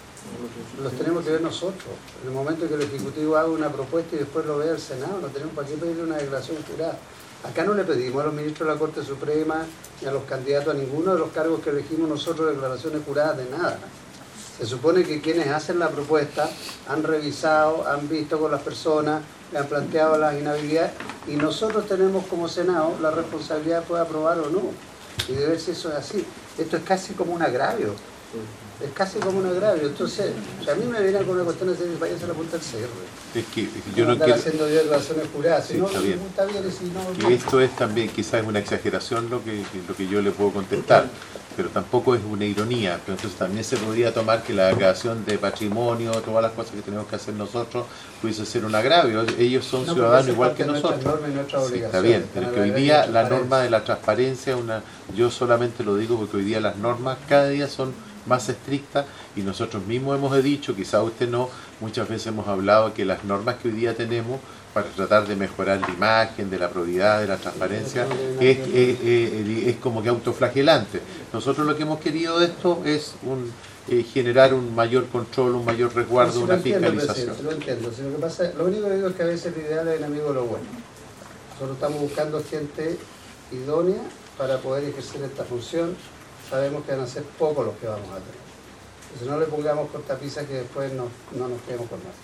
los tenemos que ver nosotros. En el momento que el Ejecutivo haga una propuesta y después lo vea el Senado, no tenemos para qué pedirle una declaración jurada. Acá no le pedimos a los ministros de la Corte Suprema ni a los candidatos a ninguno de los cargos que elegimos nosotros declaraciones juradas de nada. Se supone que quienes hacen la propuesta han revisado, han visto con las personas, le han planteado las inhabilidades y nosotros tenemos como Senado la responsabilidad de aprobar o no y de ver si eso es así. Esto es casi como un agravio. Es casi como un agravio. Entonces, o sea, a mí me viene con una cuestión de decir, váyase a la punta del cerro. Es que, es que yo no, no quiero... haciendo yo declaraciones juradas. Si Sí, no, está bien. está bien y si no, Que no. esto es también, quizás es una exageración lo que, lo que yo le puedo contestar, pero tampoco es una ironía. Pero entonces también se podría tomar que la declaración de patrimonio, todas las cosas que tenemos que hacer nosotros, pudiese ser un agravio. Ellos son No, ciudadanos porque igual que hace parte de nosotros. nuestras normas y nuestras Sí, está obligaciones. bien, pero Están que hoy a la día ley de la norma transparencia. de la transparencia, una, yo solamente lo digo porque hoy día las normas cada día son más estrictas y nosotros mismos hemos dicho, quizá usted no, muchas veces hemos hablado que las normas que hoy día tenemos para tratar de mejorar la imagen, de la probidad, de la transparencia, es, es, es, es como que autoflagelante. Nosotros lo que hemos querido de esto es un, eh, generar un mayor control, un mayor resguardo, Sí, lo una entiendo, fiscalización. presidente, lo entiendo. Si lo, que pasa, lo único que digo es que a veces el ideal es enemigo de lo bueno. Nosotros estamos buscando gente idónea para poder ejercer esta función. Sabemos que van a ser pocos los que vamos a tener. Entonces no le pongamos cortapisas que después no, no nos quedemos con nada.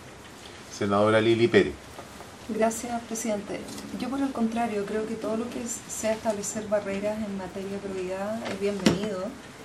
Senadora Lili Pérez. Gracias, presidente. Yo, por el contrario, creo que todo lo que sea establecer barreras en materia de probidad es bienvenido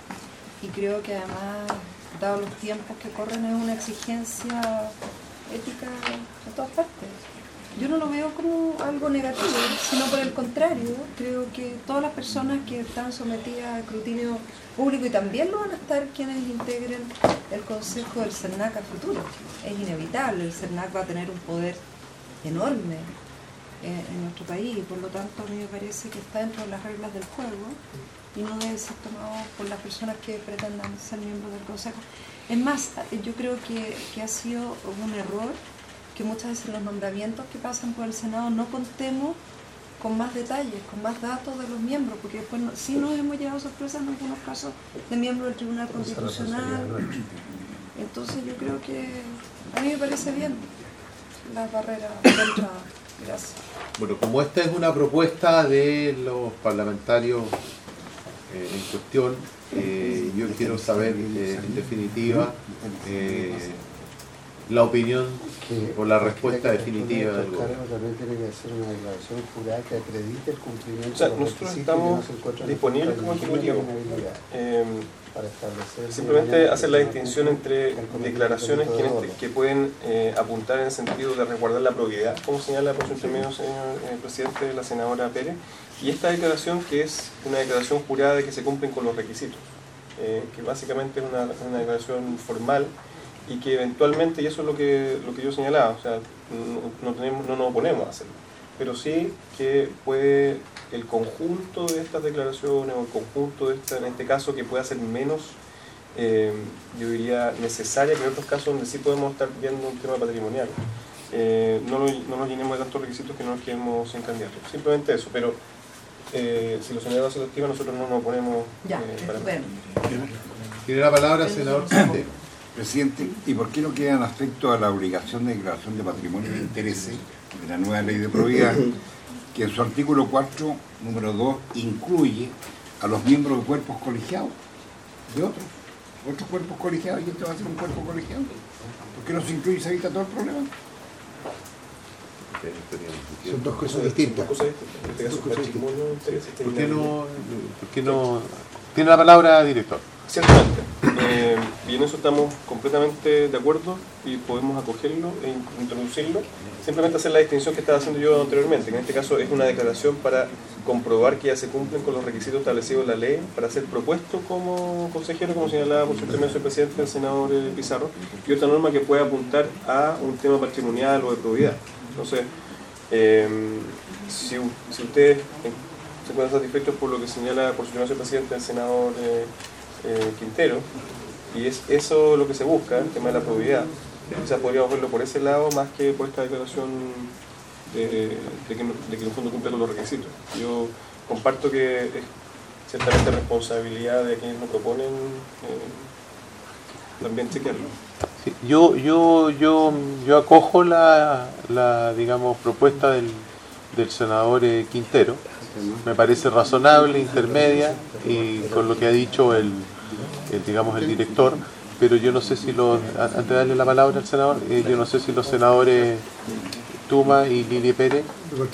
y creo que además, dado los tiempos que corren, es una exigencia ética de todas partes. Yo no lo veo como algo negativo, sino por el contrario, creo que todas las personas que están sometidas a escrutinio público y también lo van a estar quienes integren el Consejo del CERNAC a futuro. Es inevitable, el CERNAC va a tener un poder enorme eh, en nuestro país y por lo tanto a mí me parece que está dentro de las reglas del juego y no debe ser tomado por las personas que pretendan ser miembros del Consejo. Es más, yo creo que, que ha sido un error que muchas veces los nombramientos que pasan por el Senado no contemos con más detalles, con más datos de los miembros, porque después no, sí nos hemos llevado sorpresas en algunos casos de miembros del Tribunal Constitucional. Entonces yo creo que a mí me parece bien las barreras de entrada. Gracias. Bueno, como esta es una propuesta de los parlamentarios eh, en cuestión, eh, yo quiero saber eh, en definitiva eh, la opinión o la respuesta definitiva del gobierno. También tiene que hacer una declaración jurada que acredite el cumplimiento O sea, de los nosotros requisitos estamos que no se encuentran disponibles en como la ejecutivo. inhabilidad Eh, para establecer Simplemente hacer la distinción entre declaraciones que, en este- que pueden eh, apuntar en el sentido de resguardar la probidad, como señala por su intermedio, señor eh, presidente, la senadora Pérez, y esta declaración que es una declaración jurada de que se cumplen con los requisitos, eh, que básicamente es una, una declaración formal y que eventualmente, y eso es lo que, lo que yo señalaba, o sea, no, no, tenemos, no nos oponemos a hacerlo, pero sí que puede el conjunto de estas declaraciones o el conjunto de esta, en este caso, que pueda ser menos, eh, yo diría, necesaria que en otros casos donde sí podemos estar viendo un tema patrimonial. Eh, no, lo, no nos llenemos de tantos requisitos que no nos quedemos sin candidatos. Simplemente eso, pero eh, si los senadores se lo estiman, nosotros no nos oponemos Ya, eh, para bueno. Tiene la palabra el senador Sante. Presidente, ¿y por qué no quedan aspectos a la obligación de declaración de patrimonio de intereses de la nueva ley de probidad, que en su artículo cuatro, número dos, incluye a los miembros de cuerpos colegiados, de otros, otros cuerpos colegiados, y este va a ser un cuerpo colegiado? ¿Por qué no se incluye y se evita todo el problema? Son dos cosas distintas. Dos cosas distintas. En este caso, patrimonio, interés, ¿Por qué no, por qué no? Tiene la palabra, director. Ciertamente. Eh, y en eso estamos completamente de acuerdo y podemos acogerlo e introducirlo. Simplemente hacer la distinción que estaba haciendo yo anteriormente, que en este caso es una declaración para comprobar que ya se cumplen con los requisitos establecidos en la ley para ser propuesto como consejero, como señalaba por su intermedio el presidente, el senador Pizarro, y otra norma que puede apuntar a un tema patrimonial o de probidad. Entonces, eh, si, si ustedes se encuentran satisfechos por lo que señala por su intermedio el presidente, el senador eh, eh, Quintero, y es eso lo que se busca, el tema de la probidad, quizás podríamos verlo por ese lado más que por esta declaración de, de, que, de que en el fondo cumple con los requisitos. Yo comparto que es ciertamente responsabilidad de quienes lo proponen eh, también chequearlo. Sí, yo, yo, yo, yo acojo la, la digamos, propuesta del, del senador eh, Quintero. Me parece razonable, intermedia, y con lo que ha dicho el, el digamos el director, pero yo no sé si los, antes de darle la palabra al senador, eh, yo no sé si los senadores Tuma y Lili Pérez.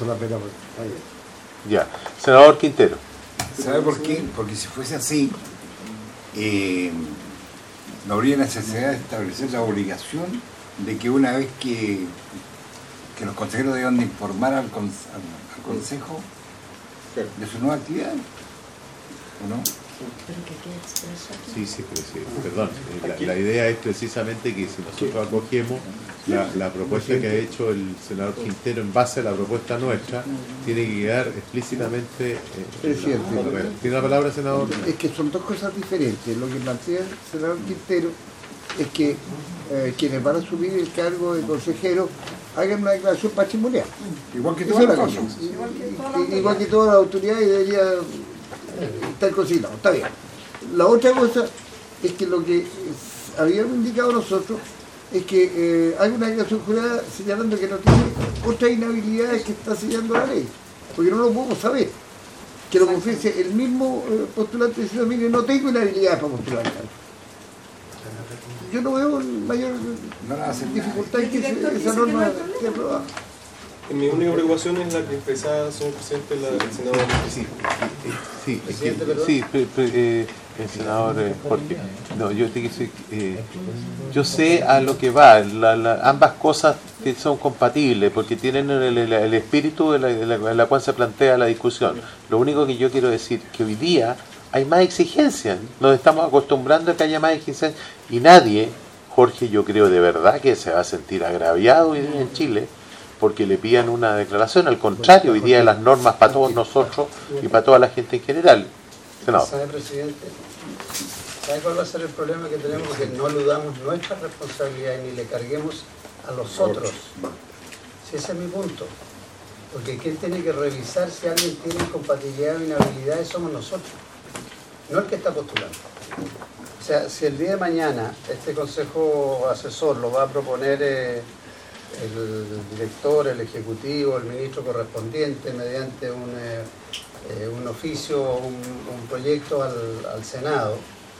Ya, senador Quintero. ¿Sabe por qué? Porque si fuese así, eh, no habría necesidad de establecer la obligación de que una vez que, que los consejeros deban de informar al, al, al Consejo de su nueva actividad, ¿o no? Sí, sí, pero sí, perdón. La, la idea es precisamente que si nosotros acogemos la, la propuesta que ha hecho el senador Quintero en base a la propuesta nuestra, tiene que quedar explícitamente... Eh, es cierto. ¿Tiene la palabra, senador? Es que son dos cosas diferentes. Lo que plantea el senador Quintero es que eh, quienes van a asumir el cargo de consejero hagan una declaración patrimonial. Igual que todas las cosas. Igual, igual que todas las autoridades debería estar consignado. Está bien. La otra cosa es que lo que habíamos indicado nosotros es que eh, hay una declaración jurada señalando que no tiene otras inhabilidades que está sellando la ley, porque no lo podemos saber. Que lo confiese el mismo eh, postulante diciendo, mire, no tengo inhabilidades para postular. Yo no veo mayor no dificultad en que se, esa norma sea aprobada. Mi única preocupación es la que expresaba, señor presidente, la del senador. Sí, sí, sí, es que, sí pre, pre, eh, el senador eh, Jorge. No, yo, te, eh, yo sé a lo que va, la, la, ambas cosas que son compatibles, porque tienen el, el, el espíritu de la, de la, de la cual se plantea la discusión. Lo único que yo quiero decir que hoy día hay más exigencias, nos estamos acostumbrando a que haya más exigencias, y nadie, Jorge, yo creo de verdad que se va a sentir agraviado hoy día en Chile porque le pidan una declaración. Al contrario, hoy día las normas para todos nosotros y para toda la gente en general. Senador. ¿Sabe, presidente? ¿Sabe cuál va a ser el problema que tenemos? Que no eludamos nuestra responsabilidad y ni le carguemos a los otros. Si ese es mi punto. Porque quien tiene que revisar si alguien tiene incompatibilidad o inhabilidades somos nosotros, no el que está postulando. O sea, si el día de mañana este consejo asesor lo va a proponer eh, el director, el ejecutivo, el ministro correspondiente mediante un, eh, eh, un oficio, un, un proyecto al, al Senado,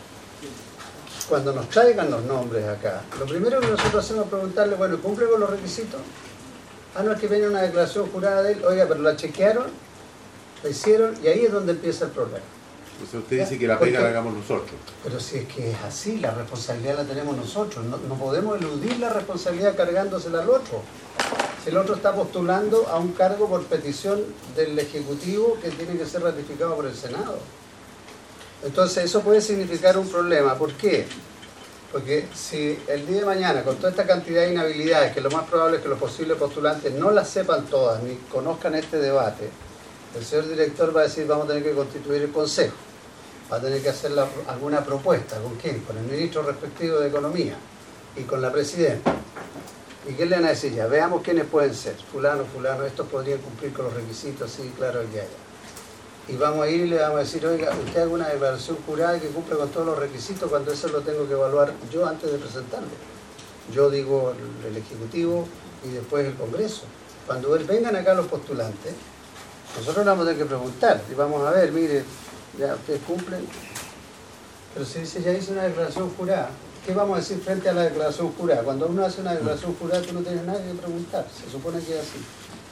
cuando nos traigan los nombres acá, lo primero que nosotros hacemos es preguntarle, bueno, ¿cumple con los requisitos? Ah, no, es que viene una declaración jurada de él, oiga, pero la chequearon, la hicieron, y ahí es donde empieza el problema. Entonces usted dice que la pega la hagamos nosotros. Pero si es que es así, la responsabilidad la tenemos nosotros. No, no podemos eludir la responsabilidad cargándosela al otro. Si el otro está postulando a un cargo por petición del Ejecutivo que tiene que ser ratificado por el Senado. Entonces eso puede significar un problema. ¿Por qué? Porque si el día de mañana, con toda esta cantidad de inhabilidades, que lo más probable es que los posibles postulantes no las sepan todas, ni conozcan este debate, el señor director va a decir, vamos a tener que constituir el consejo. Va a tener que hacer la, alguna propuesta. ¿Con quién? Con el ministro respectivo de Economía y con la presidenta. ¿Y qué le van a decir ya? Veamos quiénes pueden ser. Fulano, fulano, estos podrían cumplir con los requisitos, sí, claro, el que haya. Y vamos a ir y le vamos a decir, oiga, usted haga una declaración jurada que cumple con todos los requisitos, cuando eso lo tengo que evaluar yo antes de presentarlo. Yo digo el, el Ejecutivo y después el Congreso. Cuando vengan acá los postulantes, nosotros le vamos a tener que preguntar y vamos a ver, mire, ya ustedes cumplen, pero si dice ya hice una declaración jurada, ¿qué vamos a decir frente a la declaración jurada? Cuando uno hace una declaración jurada tú no tienes nada que preguntar, se supone que es así.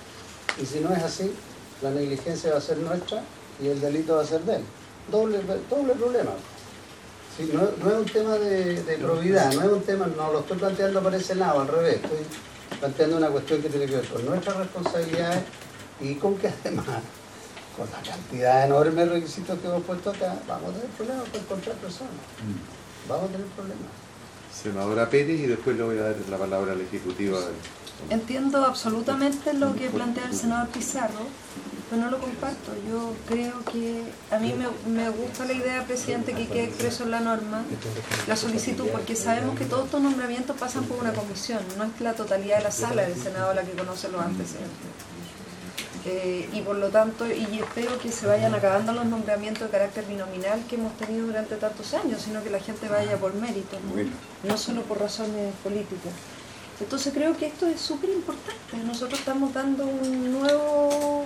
Y si no es así, la negligencia va a ser nuestra y el delito va a ser de él. Doble, doble problema. Sí, no, no es un tema de, de probidad, no es un tema, no lo estoy planteando por ese lado, al revés, estoy planteando una cuestión que tiene que ver con nuestras responsabilidades y con que además, con la cantidad enorme de requisitos que hemos puesto acá, vamos a tener problemas para encontrar personas. Vamos a tener problemas. Senadora Pérez, y después le voy a dar la palabra al Ejecutivo. Entiendo absolutamente lo que plantea el senador Pizarro, pero no lo comparto. Yo creo que a mí me, me gusta la idea, presidente, que quede expreso en la norma la solicitud, porque sabemos que todos estos nombramientos pasan por una comisión, no es la totalidad de la sala del Senado la que conoce los antecedentes. Eh, y por lo tanto, y espero que se vayan acabando los nombramientos de carácter binominal que hemos tenido durante tantos años, sino que la gente vaya por mérito, no, no solo por razones políticas. Entonces creo que esto es súper importante. Nosotros estamos dando un nuevo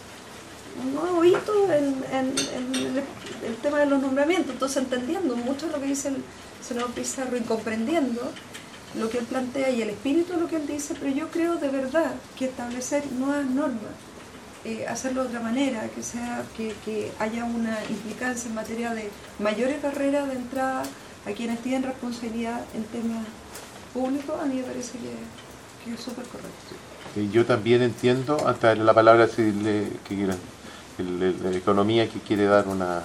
un nuevo hito en, en, en el, el tema de los nombramientos. Entonces, entendiendo mucho lo que dice el senador Pizarro y comprendiendo lo que él plantea y el espíritu de lo que él dice, pero yo creo de verdad que establecer nuevas normas, eh, hacerlo de otra manera, que sea que, que haya una implicancia en materia de mayores barreras de entrada a quienes tienen responsabilidad en temas públicos, a mí me parece que, que es súper correcto. Eh, yo también entiendo, antes de darle la palabra, si le, que quiera, el, el, la economía que quiere dar una...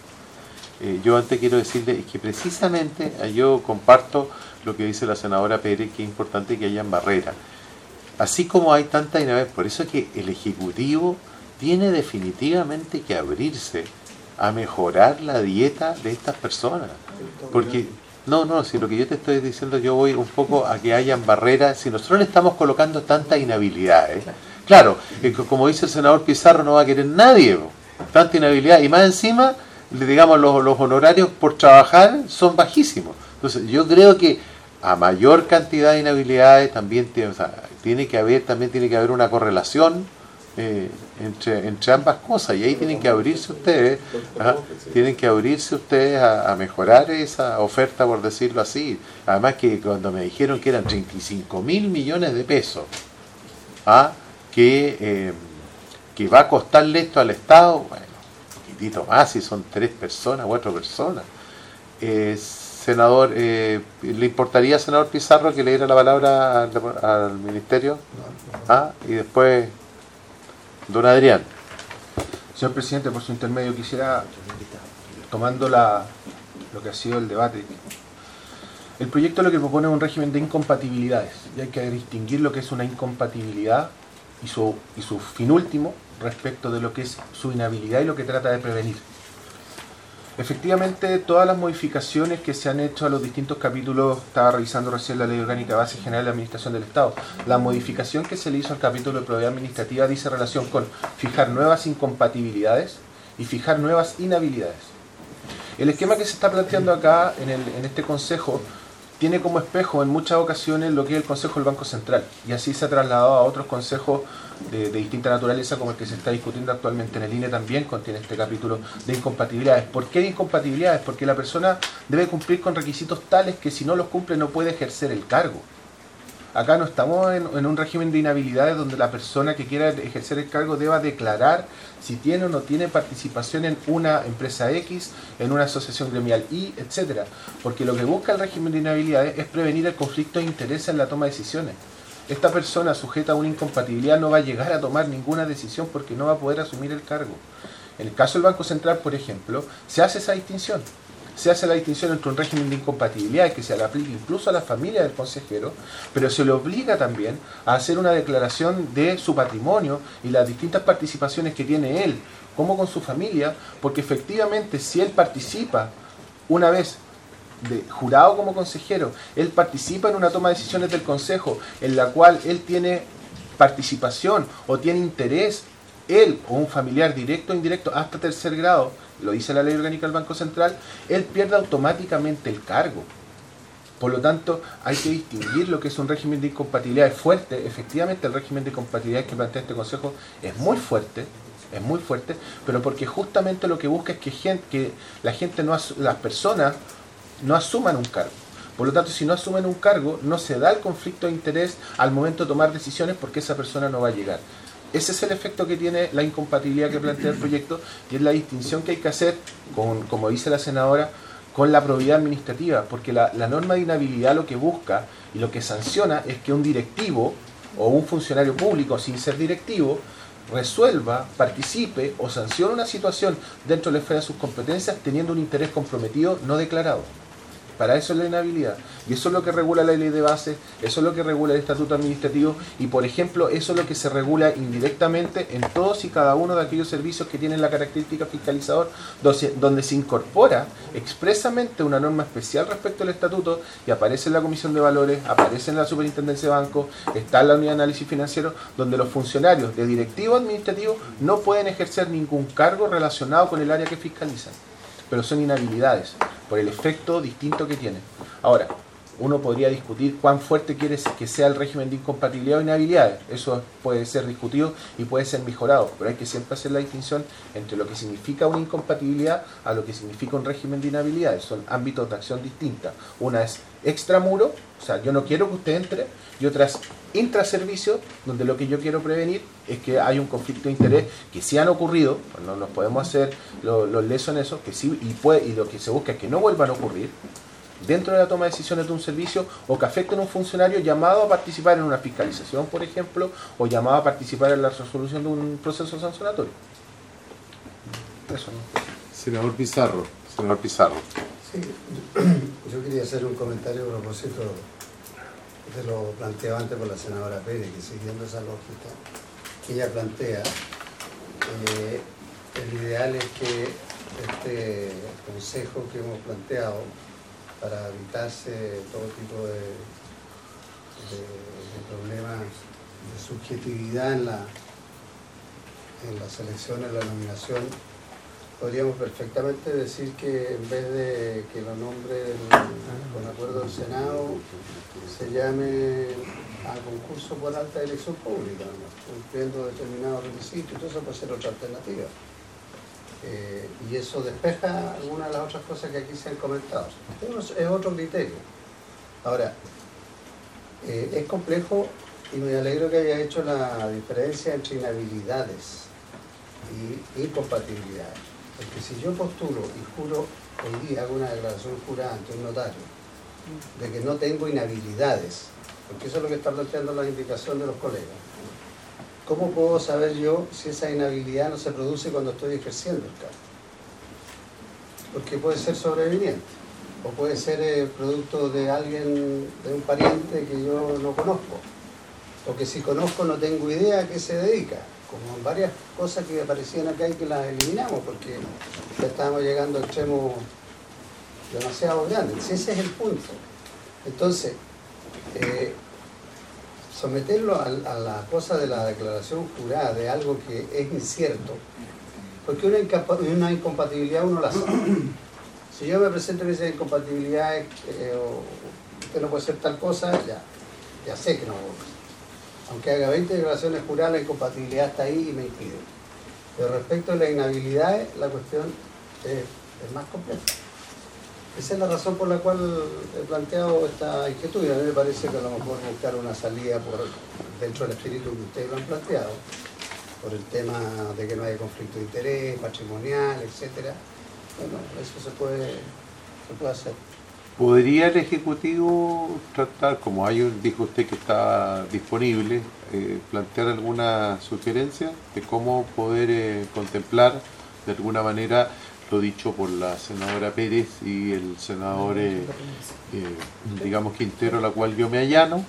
Eh, yo antes quiero decirle que precisamente eh, yo comparto lo que dice la senadora Pérez, que es importante que hayan barreras. Así como hay tanta innovación, por eso es que el Ejecutivo tiene definitivamente que abrirse a mejorar la dieta de estas personas. Porque, no, no, si lo que yo te estoy diciendo, yo voy un poco a que hayan barreras, si nosotros le estamos colocando tantas inhabilidades. Claro, como dice el senador Pizarro, no va a querer nadie, tanta inhabilidad, y más encima, digamos, los, los honorarios por trabajar son bajísimos. Entonces, yo creo que a mayor cantidad de inhabilidades también tiene, o sea, tiene que haber, también tiene que haber una correlación eh, entre, entre ambas cosas, y ahí tienen que abrirse ustedes, ¿ah? tienen que abrirse ustedes a, a mejorar esa oferta, por decirlo así. Además que cuando me dijeron que eran treinta y cinco mil millones de pesos, ¿ah? que, eh, que va a costarle esto al Estado, bueno, un poquitito más, si son tres personas, cuatro personas. Eh, senador, eh, ¿le importaría, senador Pizarro, que le diera la palabra al, al ministerio? ¿Ah? Y después, don Adrián. Señor presidente, por su intermedio quisiera, tomando la, lo que ha sido el debate, el proyecto lo que propone es un régimen de incompatibilidades, y hay que distinguir lo que es una incompatibilidad y su, y su fin último respecto de lo que es su inhabilidad y lo que trata de prevenir. Efectivamente, todas las modificaciones que se han hecho a los distintos capítulos, estaba revisando recién la Ley Orgánica Base General de la Administración del Estado, la modificación que se le hizo al capítulo de probidad administrativa dice relación con fijar nuevas incompatibilidades y fijar nuevas inhabilidades. El esquema que se está planteando acá en, el, en este Consejo tiene como espejo en muchas ocasiones lo que es el Consejo del Banco Central, y así se ha trasladado a otros consejos de, de distinta naturaleza, como el que se está discutiendo actualmente en el I N E. También contiene este capítulo de incompatibilidades. ¿Por qué incompatibilidades? Porque la persona debe cumplir con requisitos tales que si no los cumple no puede ejercer el cargo. Acá no estamos en, en un régimen de inhabilidades donde la persona que quiera ejercer el cargo deba declarar si tiene o no tiene participación en una empresa X, en una asociación gremial Y, etcétera. Porque lo que busca el régimen de inhabilidades es prevenir el conflicto de interés en la toma de decisiones. Esta persona sujeta a una incompatibilidad no va a llegar a tomar ninguna decisión porque no va a poder asumir el cargo. En el caso del Banco Central, por ejemplo, se hace esa distinción. Se hace la distinción entre un régimen de incompatibilidad que se le aplica incluso a la familia del consejero, pero se le obliga también a hacer una declaración de su patrimonio y las distintas participaciones que tiene él, como con su familia, porque efectivamente si él participa una vez de jurado como consejero, él participa en una toma de decisiones del consejo en la cual él tiene participación o tiene interés, él o un familiar directo o indirecto hasta tercer grado, lo dice la Ley Orgánica del Banco Central, él pierde automáticamente el cargo. Por lo tanto, hay que distinguir lo que es un régimen de incompatibilidad fuerte. Efectivamente, el régimen de incompatibilidad que plantea este Consejo es muy fuerte, es muy fuerte, pero porque justamente lo que busca es que, gente, que la gente, no las personas, no asuman un cargo. Por lo tanto, si no asumen un cargo, no se da el conflicto de interés al momento de tomar decisiones porque esa persona no va a llegar. Ese es el efecto que tiene la incompatibilidad que plantea el proyecto y es la distinción que hay que hacer, con, como dice la senadora, con la probidad administrativa, porque la, la norma de inhabilidad lo que busca y lo que sanciona es que un directivo o un funcionario público sin ser directivo resuelva, participe o sancione una situación dentro de la esfera de sus competencias teniendo un interés comprometido no declarado. Para eso es la inhabilidad. Y eso es lo que regula la ley de base, eso es lo que regula el estatuto administrativo y, por ejemplo, eso es lo que se regula indirectamente en todos y cada uno de aquellos servicios que tienen la característica fiscalizador, donde, donde se incorpora expresamente una norma especial respecto al estatuto y aparece en la Comisión de Valores, aparece en la Superintendencia de Bancos, está en la Unidad de Análisis Financiero, donde los funcionarios de directivo administrativo no pueden ejercer ningún cargo relacionado con el área que fiscalizan, pero son inhabilidades por el efecto distinto que tienen. Ahora, uno podría discutir cuán fuerte quiere que sea el régimen de incompatibilidad o inhabilidades. Eso puede ser discutido y puede ser mejorado, pero hay que siempre hacer la distinción entre lo que significa una incompatibilidad a lo que significa un régimen de inhabilidades. Son ámbitos de acción distintas. Una es extramuro, o sea, yo no quiero que usted entre, y otra es intraservicio, donde lo que yo quiero prevenir es que hay un conflicto de interés que sí han ocurrido, no nos podemos hacer los, los lesos en eso, que sí, y, puede, y lo que se busca es que no vuelvan a ocurrir dentro de la toma de decisiones de un servicio o que afecten a un funcionario llamado a participar en una fiscalización, por ejemplo, o llamado a participar en la resolución de un proceso sancionatorio. Eso, ¿no? Senador Pizarro, senador Pizarro. Sí, yo quería hacer un comentario a propósito de lo planteado antes por la senadora Pérez, que siguiendo esa lógica que ella plantea, eh, el ideal es que este consejo que hemos planteado para evitarse todo tipo de, de, de problemas de subjetividad en la, en la selección, en la nominación, podríamos perfectamente decir que en vez de que lo nombre el, con acuerdo del Senado, se llame a concurso por alta dirección pública, ¿no? Cumpliendo determinados requisitos, entonces puede ser otra alternativa. Eh, y eso despeja algunas de las otras cosas que aquí se han comentado. Es otro criterio. Ahora, eh, es complejo y me alegro que haya hecho la diferencia entre inhabilidades y incompatibilidades. Porque si yo postulo y juro, hoy día hago una declaración jurada ante un notario de que no tengo inhabilidades, porque eso es lo que está planteando la indicación de los colegas, ¿cómo puedo saber yo si esa inhabilidad no se produce cuando estoy ejerciendo el cargo? Porque puede ser sobreviviente, o puede ser eh, producto de alguien, de un pariente que yo no conozco, o que si conozco no tengo idea a qué se dedica, como en varias cosas que aparecían acá y que las eliminamos, porque ya estábamos llegando a extremos demasiado grandes. Ese es el punto. Entonces, eh, someterlo a, a la cosa de la declaración jurada de algo que es incierto, porque una, una incompatibilidad uno la sabe. Si yo me presento y me dice incompatibilidad, eh, o usted no puede hacer tal cosa, ya, ya sé que no voy. Aunque haga veinte declaraciones juradas, la incompatibilidad está ahí y me impide. Pero respecto a las inhabilidades, la cuestión es, es más compleja. Esa es la razón por la cual he planteado esta inquietud, y a mí me parece que a lo mejor buscar una salida por dentro del espíritu que ustedes lo han planteado, por el tema de que no haya conflicto de interés, patrimonial, etcétera. Bueno, eso se puede, se puede hacer. ¿Podría el Ejecutivo tratar, como hay un, dijo usted que está disponible, eh, plantear alguna sugerencia de cómo poder eh, contemplar de alguna manera lo dicho por la senadora Pérez y el senador, eh, eh, digamos, Quintero, a la cual yo me allano?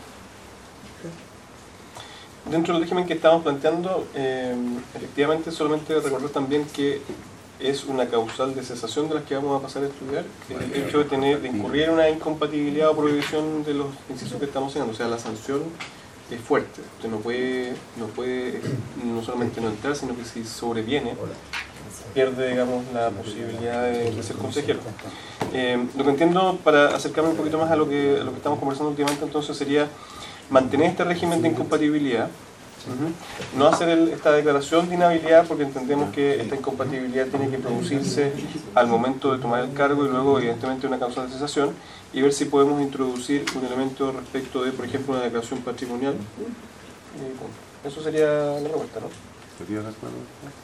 Dentro del régimen que estamos planteando, eh, efectivamente solamente recordar también que es una causal de cesación de las que vamos a pasar a estudiar, el hecho de tener, de incurrir en una incompatibilidad o prohibición de los incisos que estamos haciendo. O sea, la sanción es fuerte. Usted no puede, no puede no solamente no entrar, sino que si sobreviene, pierde, digamos, la posibilidad de, de ser consejero. Eh, lo que entiendo, para acercarme un poquito más a lo que, a lo que estamos conversando últimamente, entonces sería mantener este régimen de incompatibilidad. Uh-huh. No hacer el, esta declaración de inhabilidad, porque entendemos que esta incompatibilidad tiene que producirse al momento de tomar el cargo y luego evidentemente una causa de cesación, y ver si podemos introducir un elemento respecto de, por ejemplo, una declaración patrimonial. Eh, Eso sería la propuesta, ¿no? ¿Estarías de acuerdo?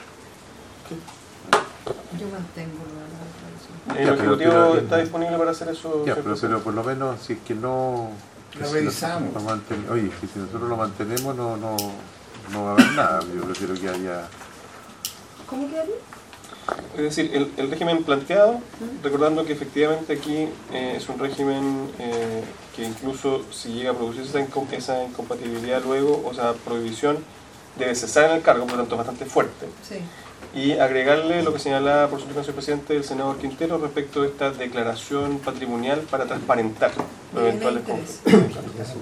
Yo mantengo la, la El Ya, pero- Ejecutivo pero- está disponible para hacer eso. Ya, ¿cierto? pero, pero por lo menos si es que no... Lo si revisamos. lo manten- Oye, que si nosotros lo mantenemos no, no, no va a haber nada. Yo prefiero que haya... ¿Cómo quedaría? Es decir, el, el régimen planteado, recordando que efectivamente aquí eh, es un régimen eh, que incluso si llega a producirse esa, incom- esa incompatibilidad luego, o sea, prohibición, debe cesar en el cargo, por lo tanto es bastante fuerte. Sí. Y agregarle lo que señalaba por su señor presidente el senador Quintero respecto de esta declaración patrimonial para transparentar los De eventuales interés. conflictos.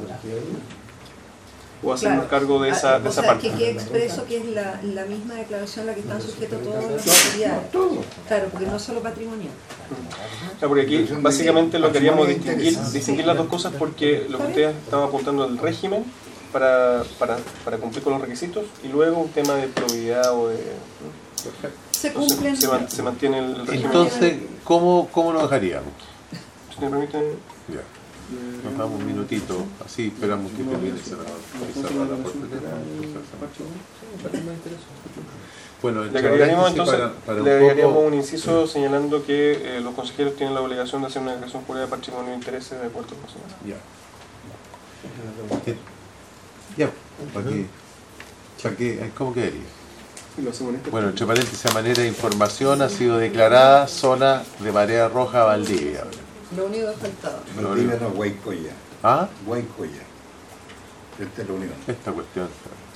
O hacernos Claro. cargo de esa, Ah, de o esa sea, parte. que quede expreso que es la, la misma declaración a la que están sujetos todos los autoridades. Claro, porque no es solo patrimonial. O sea, porque aquí básicamente lo queríamos distinguir, distinguir las dos cosas porque lo que ustedes estaban apuntando al régimen para, para, para cumplir con los requisitos y luego un tema de probidad o de... Se Entonces, cumplen. se, man- se mantiene el régimen. Entonces, ¿cómo, cómo lo dejaríamos? Si me permiten... Ya. Nos damos un minutito, así esperamos que termine el senador. Y cerrarla por teléfono. Bueno, Le entre agregaríamos paréntesis, entonces para, para le un agregaríamos poco, un inciso señalando que eh, los consejeros tienen la obligación de hacer una declaración jurada de patrimonio e intereses de acuerdo con Ya. Ya, ¿para qué? ¿Para qué? ¿Cómo quedaría? Bueno, entre paréntesis, a manera de información ha sido declarada zona de marea roja Valdivia. Lo único que faltaba. Valdivia no, Guaycoya. ¿Ah? Guaycoya. Esta es la unión. Esta cuestión.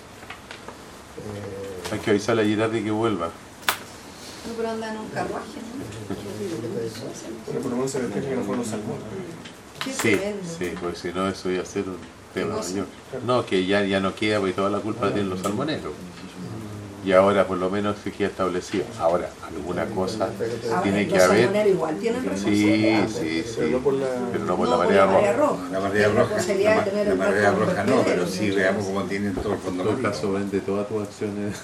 Hay que avisarle a Girardi que vuelva. No, pero anda en un carruaje, ¿no? Bueno, por lo menos se refleja que no fueron los salmones. Qué Sí, tremendo. sí, porque si no eso iba a ser un tema No sé. mayor. No, que ya, ya no queda, porque toda la culpa la tienen los salmoneros. Y ahora por lo menos se queda establecido. Ahora, alguna cosa Ahora, tiene que los haber. salmoneros igual tienen Sí, responsabilidad. sí, sí. Pero no por la- Pero no por No la marea roja. roja. La marea Tienen roja. posibilidad La, de ma- tener la el marea barco roja no, vertedero, pero sí mucho veamos más. cómo tienen todo el fondo En todo marino. caso, vende todas tus acciones.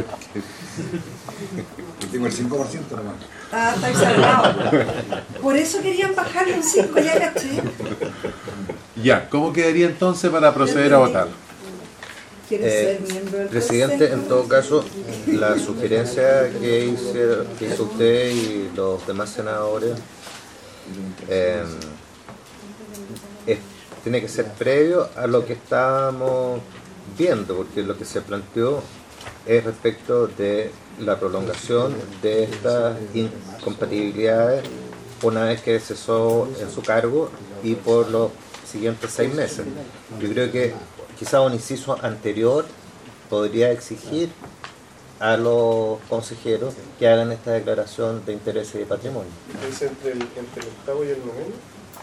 Yo tengo el cinco por ciento nomás. Ah, está salvado. Por eso querían bajarle un cinco, ya caché. Ya, ¿cómo quedaría entonces para proceder a votar? ¿Quieres Eh, ser miembro del Presidente, Consejo? en todo caso, la sugerencia que, hice- que hizo usted y los demás senadores eh, es- tiene que ser previo a lo que estábamos viendo, porque lo que se planteó es respecto de la prolongación de estas incompatibilidades una vez que cesó en su cargo y por los siguientes seis meses. Yo creo que quizá un inciso anterior podría exigir a los consejeros que hagan esta declaración de intereses y patrimonio. ¿Es entre el, entre el octavo y el noveno?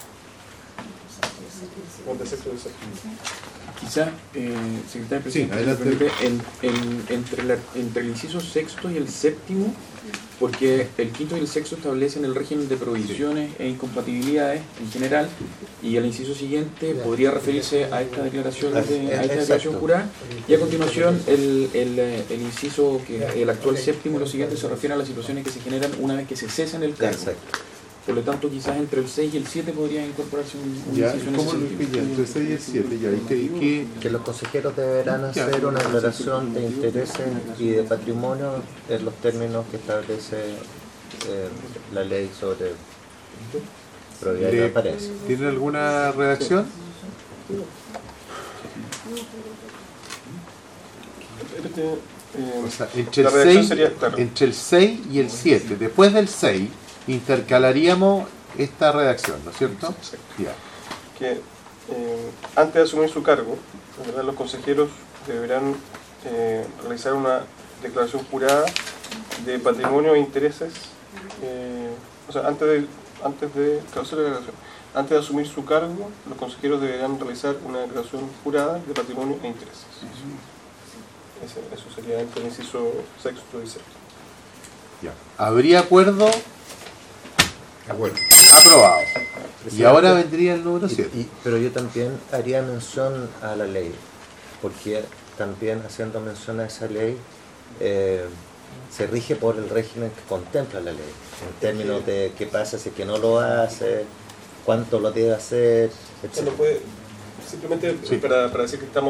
¿O de sexto y el séptimo? Quizá, eh, secretario Sí, presidente, adelante. me permite, en- en- entre, la- entre el inciso sexto y el séptimo, porque el quinto y el sexto establecen el régimen de prohibiciones e incompatibilidades en general, y el inciso siguiente podría referirse a esta declaración de, a esta declaración Exacto. jurada, y a continuación el, el, eh, el inciso que el actual séptimo y los siguientes se refieren a las situaciones que se generan una vez que se cesa en el cargo. Exacto. Por lo tanto, quizás entre el seis y el siete podría incorporarse un, un Ya, inciso en ¿cómo ese lo sentido. pilla? Entre seis y el siete, ya. ¿Y qué- y qué? Que los consejeros deberán hacer una declaración de intereses y de patrimonio en los términos que establece eh, la ley sobre probidad y ¿Le- transparencia. ¿Tiene alguna redacción? Este, eh, O sea, entre la el, redacción seis, sería, claro, entre el seis y el siete. Después del seis, intercalaríamos esta redacción, ¿no es cierto? Exacto. Ya. que eh, antes de asumir su cargo, en verdad, los consejeros deberán eh, realizar una declaración jurada de patrimonio e intereses, eh, o sea, antes de, antes de hacer la declaración, antes de asumir su cargo, los consejeros deberán realizar una declaración jurada de patrimonio e intereses. Ese- eso sería entre el inciso sexto y séptimo. Ya. ¿Habría acuerdo? De acuerdo. Aprobado. Y ahora vendría el número Y- siete. y- pero yo también haría mención a la ley, porque también haciendo mención a esa ley, eh, se rige por el régimen que contempla la ley, en términos de qué pasa si es que no lo hace, cuánto lo debe hacer, O sea, no etcétera. puede, simplemente Sí. para, para decir que estamos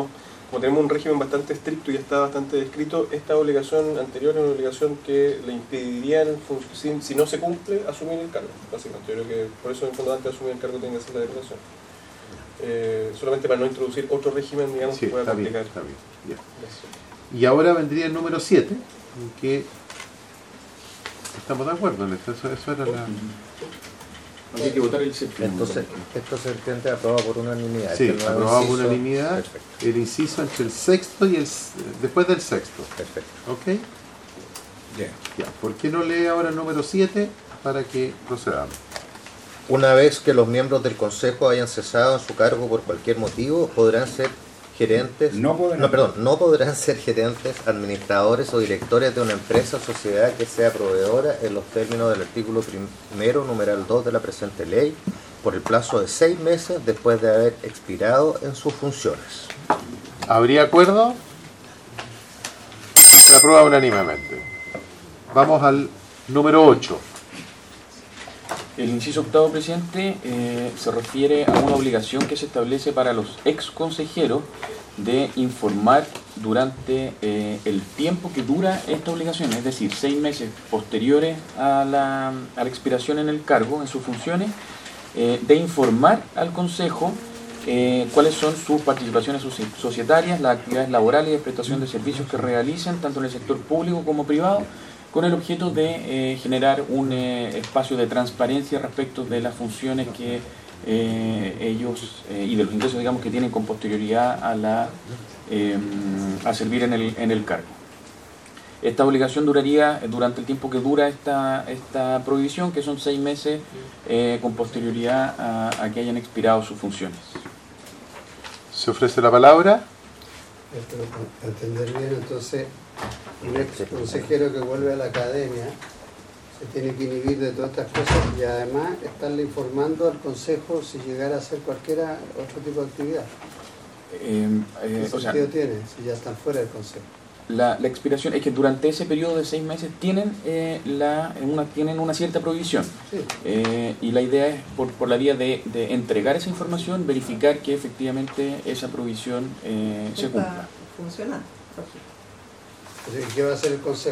como tenemos un régimen bastante estricto y está bastante descrito, esta obligación anterior es una obligación que le impediría, en el fun- si, si no se cumple, asumir el cargo. Básicamente, yo creo que por eso en fondo antes de asumir el cargo tiene que hacer la declaración. Eh, solamente para no introducir otro régimen, digamos, Sí, que pueda está bien, complicar. está bien, ya. Y ahora vendría el número siete, en que estamos de acuerdo en esto, eso, eso era la... Hay que votar el séptimo. Entonces, esto se entiende aprobado por unanimidad. Sí, Este nuevo aprobado por inciso- unanimidad, Perfecto, el inciso entre el sexto y el... después del sexto, perfecto. ¿ok? Ya. Ya, ¿por qué no lee ahora el número siete para que procedamos? Una vez que los miembros del Consejo hayan cesado en su cargo por cualquier motivo, podrán ser gerentes, No podrán. no, perdón, no podrán ser gerentes, administradores o directores de una empresa o sociedad que sea proveedora en los términos del artículo primero, numeral dos de la presente ley, por el plazo de seis meses después de haber expirado en sus funciones. ¿Habría acuerdo? Se aprueba unánimemente. Vamos al número ocho. El inciso octavo, presidente, eh, se refiere a una obligación que se establece para los ex consejeros de informar durante eh, el tiempo que dura esta obligación, es decir, seis meses posteriores a la, a la expiración en el cargo, en sus funciones, eh, de informar al Consejo eh, cuáles son sus participaciones soci- societarias, las actividades laborales y de prestación de servicios que realicen, tanto en el sector público como privado, con el objeto de eh, generar un eh, espacio de transparencia respecto de las funciones que eh, ellos eh, y de los ingresos, digamos, que tienen con posterioridad a la eh, a servir en el, en el cargo. Esta obligación duraría durante el tiempo que dura esta, esta prohibición, que son seis meses eh, con posterioridad a, a que hayan expirado sus funciones. ¿Se ofrece la palabra? Pero para entender bien, entonces, un ex consejero que vuelve a la academia se tiene que inhibir de todas estas cosas y además estarle informando al consejo si llegara a hacer cualquiera otro tipo de actividad. Eh, eh, ¿Qué o sea, sentido tiene si ya están fuera del consejo? La, la expiración es que durante ese periodo de seis meses tienen, eh, la, una, tienen una cierta prohibición. Sí. Eh, y la idea es, por, por la vía de, de entregar esa información, verificar que efectivamente esa prohibición eh, se cumpla. Está funcionando. Entonces, ¿qué va a hacer el consejo?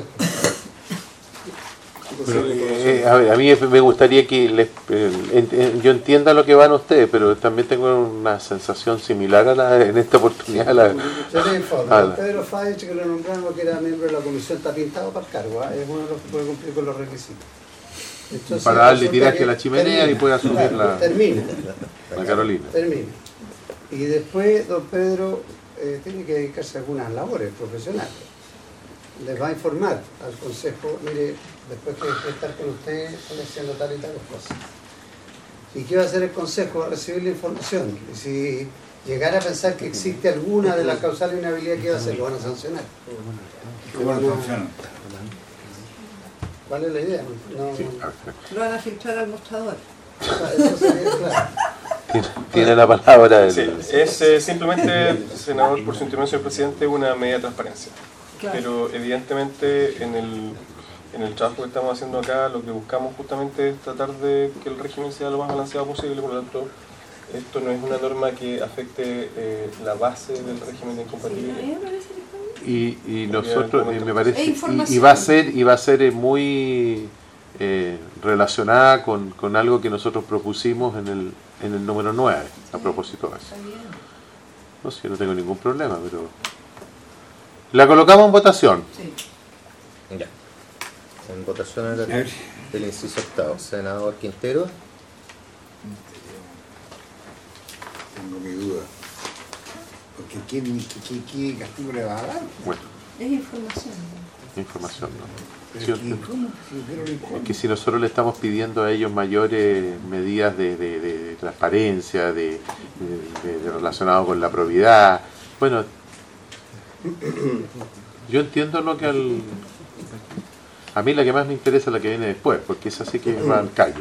Pero, eh, a, ver, a mí me gustaría que les, eh, ent- eh, yo entienda lo que van ustedes, pero también tengo una sensación similar a la, en esta oportunidad. A la, Yo le informo, a la- Pedro Fáez, que lo nombramos, que era miembro de la comisión, está pintado para el cargo, ¿eh? Es uno de los que puede cumplir con los requisitos. Entonces, para darle resulta tiraje que a la chimenea termina, y puede asumir claro, la, termina, la Carolina. termina. Y después don Pedro eh, tiene que dedicarse a algunas labores profesionales. Les va a informar al consejo, mire, después que después de estar con usted, estoy haciendo tal y tal cosas. ¿Y qué va a hacer el consejo? Va a recibir la información. Y si llegara a pensar que existe alguna de las causales de inhabilidad, ¿qué va a hacer? Lo van a sancionar. ¿Cómo lo sancionan? ¿Vale la idea? No, Sí, Lo van a filtrar al mostrador. eso sería claro. tiene, tiene la palabra el, Sí, es eh, simplemente, senador, por su intervención, señor presidente, una medida de transparencia. Claro. Pero evidentemente en el, en el trabajo que estamos haciendo acá, lo que buscamos justamente es tratar de que el régimen sea lo más balanceado posible, por lo tanto, esto no es una norma que afecte eh, la base del régimen de incompatibilidad. y, y nosotros eh, me parece E y, información. y va a ser y va a ser eh, muy eh, relacionada con, con algo que nosotros propusimos en el en el número nueve a propósito de eso. No sé, no tengo ningún problema, pero la colocamos en votación. Sí. Ya. En votación A el, ver. el inciso octavo. Senador Quintero. Tengo mi duda. Porque ¿qué, qué, qué, qué castigo le va a dar? Bueno, Es información. información, ¿no? Pero Sí, es que, ¿cómo? Si yo no le informo. es que si nosotros le estamos pidiendo a ellos mayores medidas de, de, de- de transparencia, de, de, de relacionado con la probidad, bueno, yo entiendo lo que al... A mí la que más me interesa es la que viene después, porque es así que va al callo.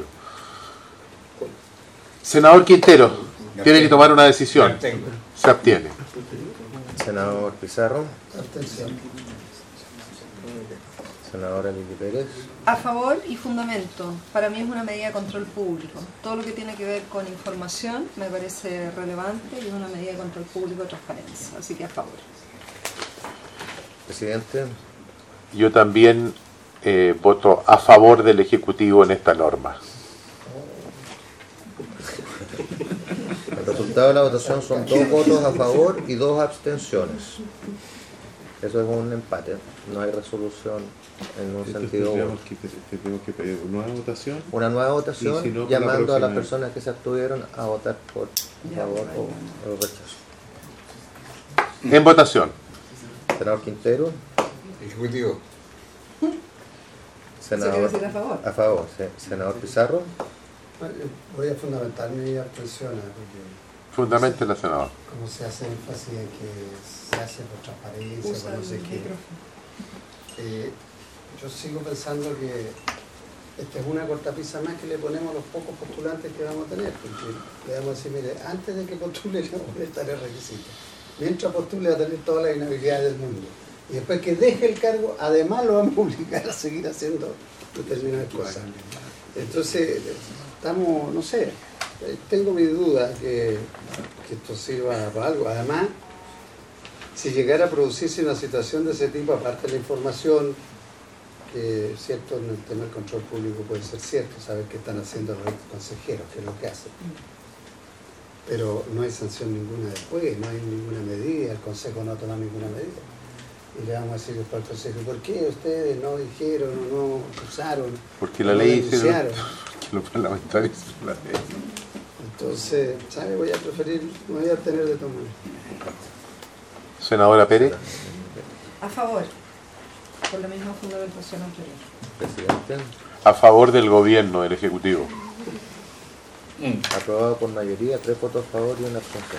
Senador Quintero, tiene que tomar una decisión. Tengo. Se abstiene. Senador Pizarro. Abstención. Senadora Lili Pérez. A favor y fundamento. Para mí es una medida de control público. Todo lo que tiene que ver con información me parece relevante y es una medida de control público de transparencia. Así que a favor. Presidente. Yo también eh, voto a favor del Ejecutivo en esta norma. El resultado de la votación son dos votos a favor y dos abstenciones. Eso es un empate, no hay resolución en un sentido. Tendríamos que, tenemos que pedir una nueva votación. Una nueva votación, si no, llamando a las próxima... personas que se abstuvieron a votar por favor o, o rechazo. En votación. Senador Quintero. Ejecutivo. Senador, ¿Se quiere decir a favor? A favor, sí. Senador Pizarro. Voy a fundamentar mi abstención, porque Fundamente la senadora. como se hace énfasis en que se hace por transparencia, Usa por no sé el qué. micrófono. Eh, yo sigo pensando que esta es una cortapisa más que le ponemos a los pocos postulantes que vamos a tener, porque le vamos a decir, mire, antes de que postule le vamos a poner tales requisitos. Mientras postule va a tener todas las inhabilidades del mundo. Y después que deje el cargo, además lo vamos a obligar a seguir haciendo determinadas cosas. Entonces, estamos, no sé, tengo mis dudas que, que esto sirva para algo. Además, si llegara a producirse una situación de ese tipo, aparte de la información, que cierto en el tema del control público puede ser cierto, saber qué están haciendo los consejeros, qué es lo que hacen. Pero no hay sanción ninguna después, no hay ninguna medida, el Consejo no toma ninguna medida. Y le vamos a decir después al Consejo, ¿por qué ustedes no dijeron o no usaron? Porque la no ley dice denunciaron? que los parlamentarios la ley. Entonces, ¿sabe? Voy a preferir, me voy a tener de tomar. Senadora Pérez. A favor. Por la misma fundamentación anterior. Presidente. A favor del gobierno, del Ejecutivo. Aprobado por mayoría, tres votos a favor y una abstención.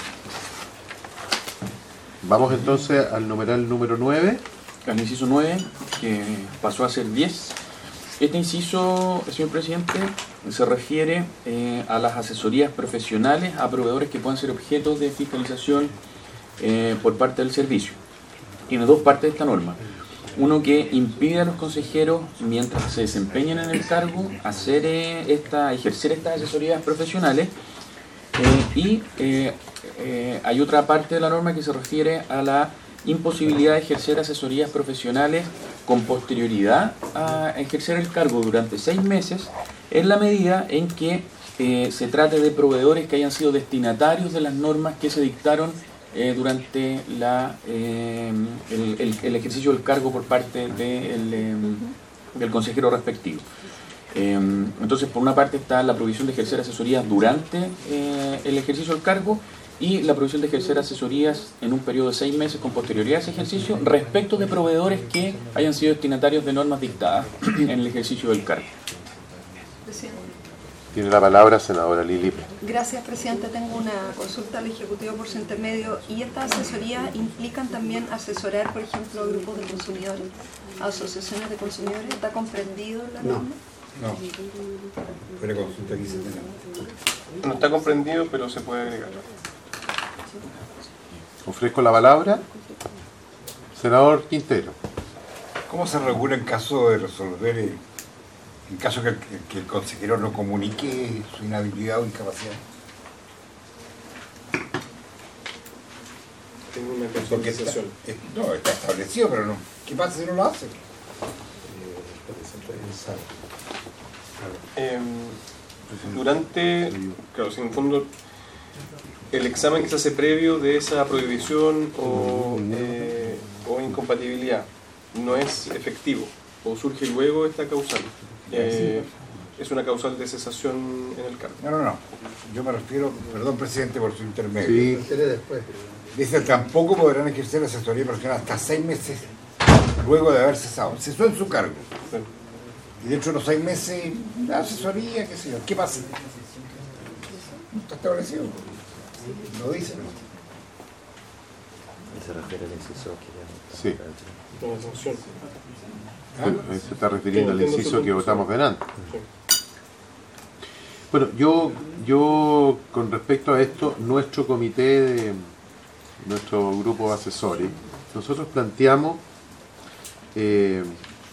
Vamos entonces al numeral número nueve. Al inciso nueve, que pasó a ser diez. Este inciso, señor presidente, se refiere eh, a las asesorías profesionales a proveedores que puedan ser objetos de fiscalización eh, por parte del servicio. Tiene dos partes esta norma. Uno que impide a los consejeros, mientras se desempeñen en el cargo, hacer eh, esta, ejercer estas asesorías profesionales. Eh, y eh, eh, hay otra parte de la norma que se refiere a la imposibilidad de ejercer asesorías profesionales con posterioridad a ejercer el cargo durante seis meses, en la medida en que eh, se trate de proveedores que hayan sido destinatarios de las normas que se dictaron eh, durante la, eh, el, el, el ejercicio del cargo por parte de el, eh, del consejero respectivo. Eh, entonces, por una parte está la prohibición de ejercer asesorías durante eh, el ejercicio del cargo y la prohibición de ejercer asesorías en un periodo de seis meses con posterioridad a ese ejercicio respecto de proveedores que hayan sido destinatarios de normas dictadas en el ejercicio del cargo. Presidente. Tiene la palabra senadora Lili. Gracias, presidente. Tengo una consulta al Ejecutivo por su intermedio. ¿Y estas asesorías implican también asesorar, por ejemplo, a grupos de consumidores, a asociaciones de consumidores? ¿Está comprendido en la No. norma? No. Fue la consulta que hice. No está comprendido, pero se puede agregar. Ofrezco la palabra. Senador Quintero. ¿Cómo se regula en caso de resolver, eh, en caso que el, que el consejero no comunique su inhabilidad o incapacidad? Tengo una Porque está, consultación. eh, no, está establecido, pero no. ¿Qué pasa si no lo hace? Eh, durante, claro, si en el fondo el examen que se hace previo de esa prohibición o, eh, o incompatibilidad no es efectivo o surge luego esta causal, eh, es una causal de cesación en el cargo. No, no, no. Yo me refiero, perdón, presidente, por su intermedio. Sí. Quiere después. Dice, tampoco podrán ejercer asesoría profesional hasta seis meses luego de haber cesado. Cesó en su cargo. Sí. Y dentro de los seis meses, la asesoría, qué sé yo. ¿Qué pasa? Está establecido. Lo dice, ¿no? Se refiere al inciso que Sí. Una sanción. Eh, Se está refiriendo al Entiendo su inciso que punto, votamos sí. delante. Sí. Bueno, yo, yo con respecto a esto, nuestro comité, de, nuestro grupo de asesores, nosotros planteamos eh,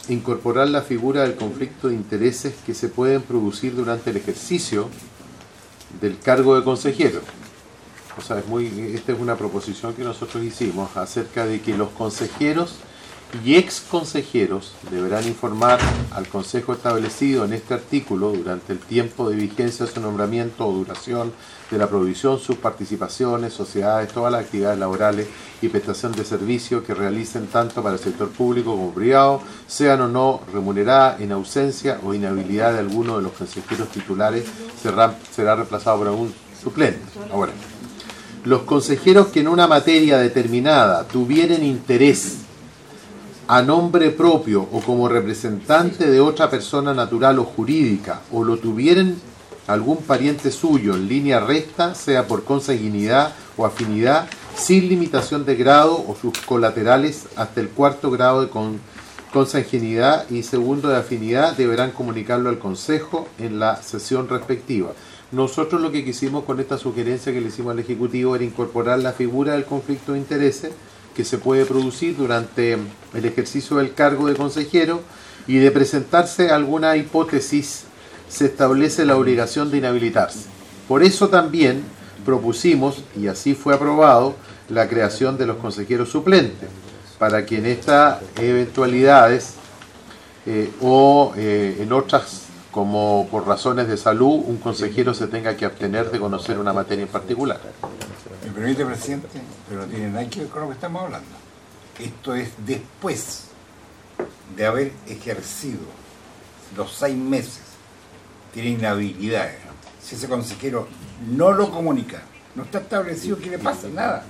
incorporar la figura del conflicto de intereses que se pueden producir durante el ejercicio del cargo de consejero. O sea, es muy, esta es una proposición que nosotros hicimos acerca de que los consejeros y ex consejeros deberán informar al consejo establecido en este artículo durante el tiempo de vigencia de su nombramiento o duración de la provisión, sus participaciones, sociedades, todas las actividades laborales y prestación de servicios que realicen tanto para el sector público como privado, sean o no remuneradas, en ausencia o inhabilidad de alguno de los consejeros titulares, será, será reemplazado por algún suplente. Ahora, los consejeros que en una materia determinada tuvieren interés a nombre propio o como representante de otra persona natural o jurídica, o lo tuvieran algún pariente suyo en línea recta, sea por consanguinidad o afinidad, sin limitación de grado o sus colaterales hasta el cuarto grado de con, consanguinidad y segundo de afinidad, deberán comunicarlo al Consejo en la sesión respectiva. Nosotros lo que quisimos con esta sugerencia que le hicimos al Ejecutivo era incorporar la figura del conflicto de intereses que se puede producir durante el ejercicio del cargo de consejero, y de presentarse alguna hipótesis se establece la obligación de inhabilitarse. Por eso también propusimos, y así fue aprobado, la creación de los consejeros suplentes, para que en estas eventualidades eh, o eh, en otras, como por razones de salud, un consejero se tenga que abstener de conocer una materia en particular. ¿Me permite, presidente? Pero no tiene nada que ver con lo que estamos hablando. Esto es después de haber ejercido los seis meses, tiene inhabilidad. Si ese consejero no lo comunica, no está establecido que le pase nada.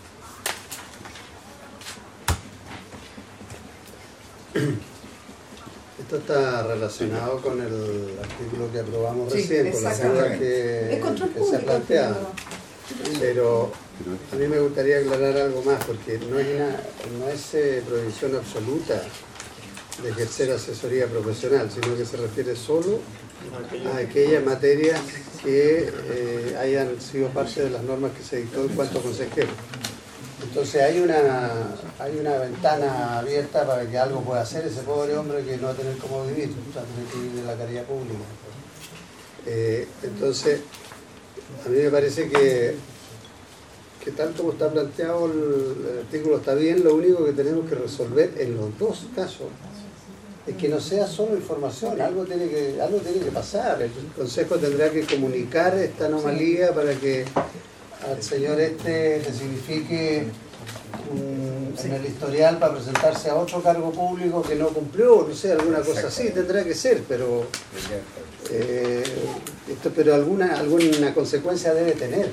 Esto está relacionado con el artículo que aprobamos Sí, recién, con la duda que, Es control que se ha público, planteado. pero- Pero a mí me gustaría aclarar algo más, porque no es, una, no es eh, prohibición absoluta de ejercer asesoría profesional, sino que se refiere solo a aquellas materias que eh, hayan sido parte de las normas que se dictó en cuanto a consejeros. Entonces hay una, hay una ventana abierta para que algo pueda hacer ese pobre hombre que no va a tener cómo vivir, o sea, tener que vivir de la caridad pública. Eh, entonces, a mí me parece que, que tal como está planteado el, el artículo está bien, lo único que tenemos que resolver en los dos casos es que no sea solo información, algo tiene que, algo tiene que pasar. El Consejo tendrá que comunicar esta anomalía para que al señor este le signifique un, en el historial para presentarse a otro cargo público que no cumplió, no sé, alguna cosa así tendrá que ser, pero eh, esto, pero alguna alguna consecuencia debe tener,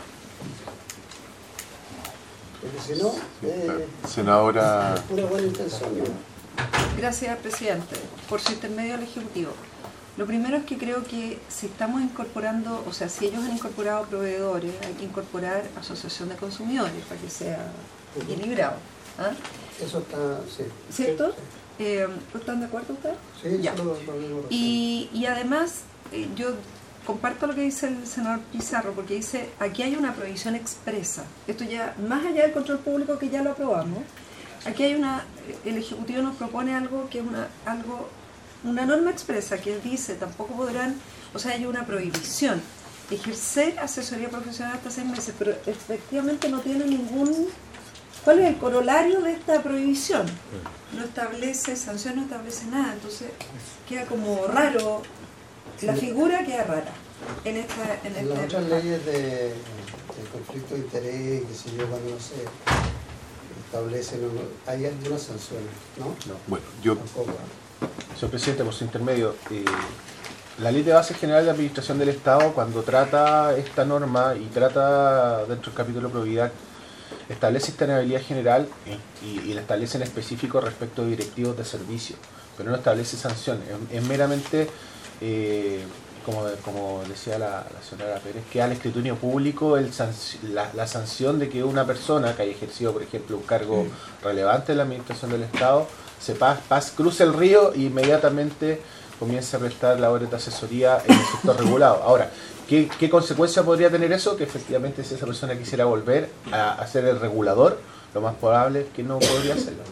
porque si no eh, Senadora. es pura buena intención, ¿no? Gracias, presidente. Por su intermedio al Ejecutivo. Lo primero es que creo que si estamos incorporando, o sea, si ellos han incorporado proveedores, hay que incorporar asociación de consumidores para que sea equilibrado. ¿Ah? Eso está, sí. ¿Cierto? Eh, ¿Están de acuerdo ustedes? Sí, ya. eso lo- lo mismo. Y, y además, eh, yo comparto lo que dice el senador Pizarro, porque dice, aquí hay una prohibición expresa. Esto ya, más allá del control público que ya lo aprobamos, aquí hay una, el Ejecutivo nos propone algo que es una, algo, una norma expresa que dice, tampoco podrán, o sea, hay una prohibición, ejercer asesoría profesional hasta seis meses, pero efectivamente no tiene ningún, ¿cuál es el corolario de esta prohibición? No establece sanción, no establece nada, entonces queda como raro, la figura queda rara en esta, en En las esta otras leyes de, de conflicto de interés, que sé yo, cuando no se establecen, o no- hay algunas sanciones, ¿no? No. Bueno, yo Tampoco. Señor presidente, por su intermedio, eh, la Ley de Base General de Administración del Estado, cuando trata esta norma y trata dentro del capítulo de probidad, establece esta inhabilidad general eh, y, y la establece en específico respecto de directivos de servicio, pero no establece sanciones. Es, es meramente, eh, como, como decía la, la señora Pérez, que al escrutinio público el sanc- la, la sanción de que una persona que haya ejercido, por ejemplo, un cargo relevante en la Administración del Estado, se pas, pas, cruce el río e inmediatamente comienza a prestar labores de asesoría en el sector regulado. Ahora, ¿qué, qué consecuencia podría tener eso? Que efectivamente si esa persona quisiera volver a, a ser el regulador, lo más probable es que no podría hacerlo.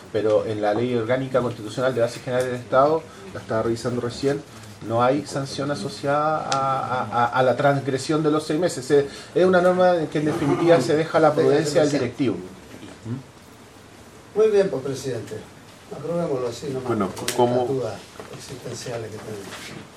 pero en la Ley Orgánica Constitucional de Base General del Estado, la estaba revisando recién, no hay sanción asociada a, a, a la transgresión de los seis meses. Es, es una norma en que en definitiva se deja la prudencia del directivo. Muy bien, pues presidente. Aprobémoslo así nomás. Bueno, con ¿cómo? estas dudas existenciales que tenemos.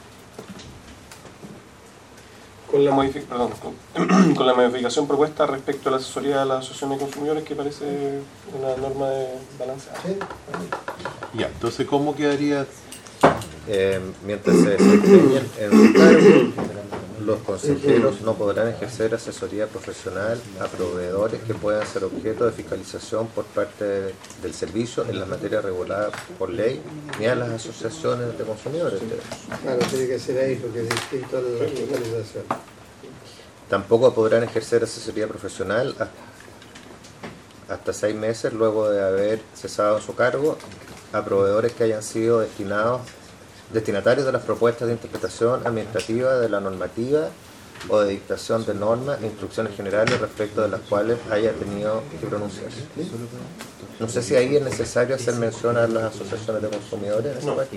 Con la, modific perdón, con, con la modificación propuesta respecto a la asesoría de la Asociación de Consumidores, que parece una norma de balanceada. ¿Sí? Ya, entonces, ¿cómo quedaría? Eh, mientras se desempeñen en su cargo, los consejeros no podrán ejercer asesoría profesional a proveedores que puedan ser objeto de fiscalización por parte de, del servicio en las materias reguladas por ley, ni a las asociaciones de consumidores. Claro, tiene que ser ahí porque es distinto a la fiscalización. Tampoco podrán ejercer asesoría profesional hasta seis meses luego de haber cesado en su cargo a proveedores que hayan sido destinados destinatarios de las propuestas de interpretación administrativa de la normativa o de dictación de normas e instrucciones generales respecto de las cuales haya tenido que pronunciarse. No sé si ahí es necesario hacer mención a las asociaciones de consumidores en esa No. parte.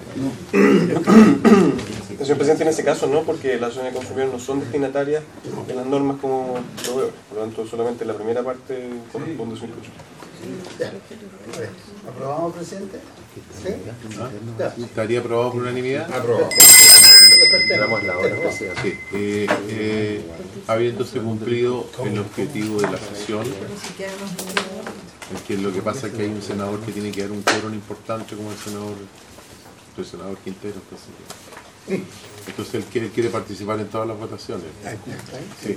Señor presidente, en ese caso no, porque las asociaciones de consumidores no son destinatarias de las normas como proveedores. Por lo tanto, solamente la primera parte corresponde a su inclusión. Ya. ¿Aprobamos, presidente? ¿Sí? Ya. ¿Estaría aprobado por unanimidad? Aprobado. Damos la hora, presidente. Sí. Eh, eh, habiéndose cumplido el objetivo de la sesión, es que lo que pasa es que hay un senador que tiene que dar un quórum importante como el senador, el senador Quintero. Entonces, entonces él quiere, quiere participar en todas las votaciones. Sí.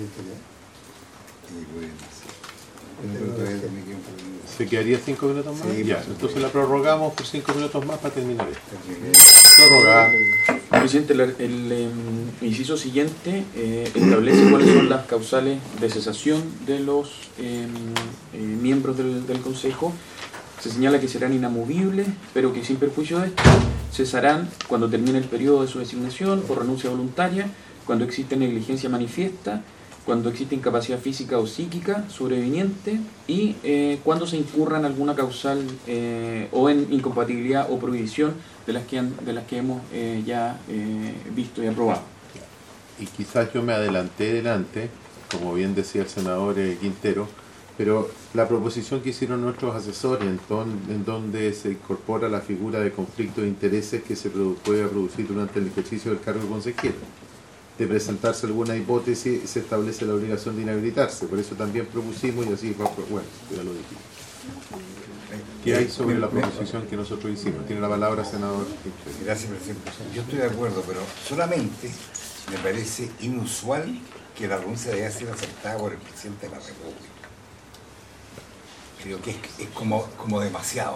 ¿Se quedaría cinco minutos más? Sí, ya, por entonces la prorrogamos por cinco minutos más para terminar esto. Prorrogar. Presidente, el, el, eh, inciso siguiente eh, establece cuáles son las causales de cesación de los eh, eh, miembros del, del Consejo. Se señala que serán inamovibles, pero que sin perjuicio de esto cesarán cuando termine el periodo de su designación por renuncia voluntaria, cuando existe negligencia manifiesta, cuando existe incapacidad física o psíquica sobreviniente y eh, cuando se incurra en alguna causal eh, o en incompatibilidad o prohibición de las que, han, de las que hemos eh, ya eh, visto y aprobado. Y quizás yo me adelanté delante, como bien decía el senador eh, Quintero, pero la proposición que hicieron nuestros asesores, en, ton, en donde se incorpora la figura de conflicto de intereses que se produ puede producir durante el ejercicio del cargo de consejero, de presentarse alguna hipótesis, se establece la obligación de inhabilitarse. Por eso también propusimos, y así, bueno, ya lo dijimos. ¿Qué hay sobre la proposición que nosotros hicimos? Tiene la palabra, senador. Gracias, presidente. Yo estoy de acuerdo, pero solamente me parece inusual que la renuncia deba ser aceptada por el presidente de la República. Creo que es, es como, como demasiado.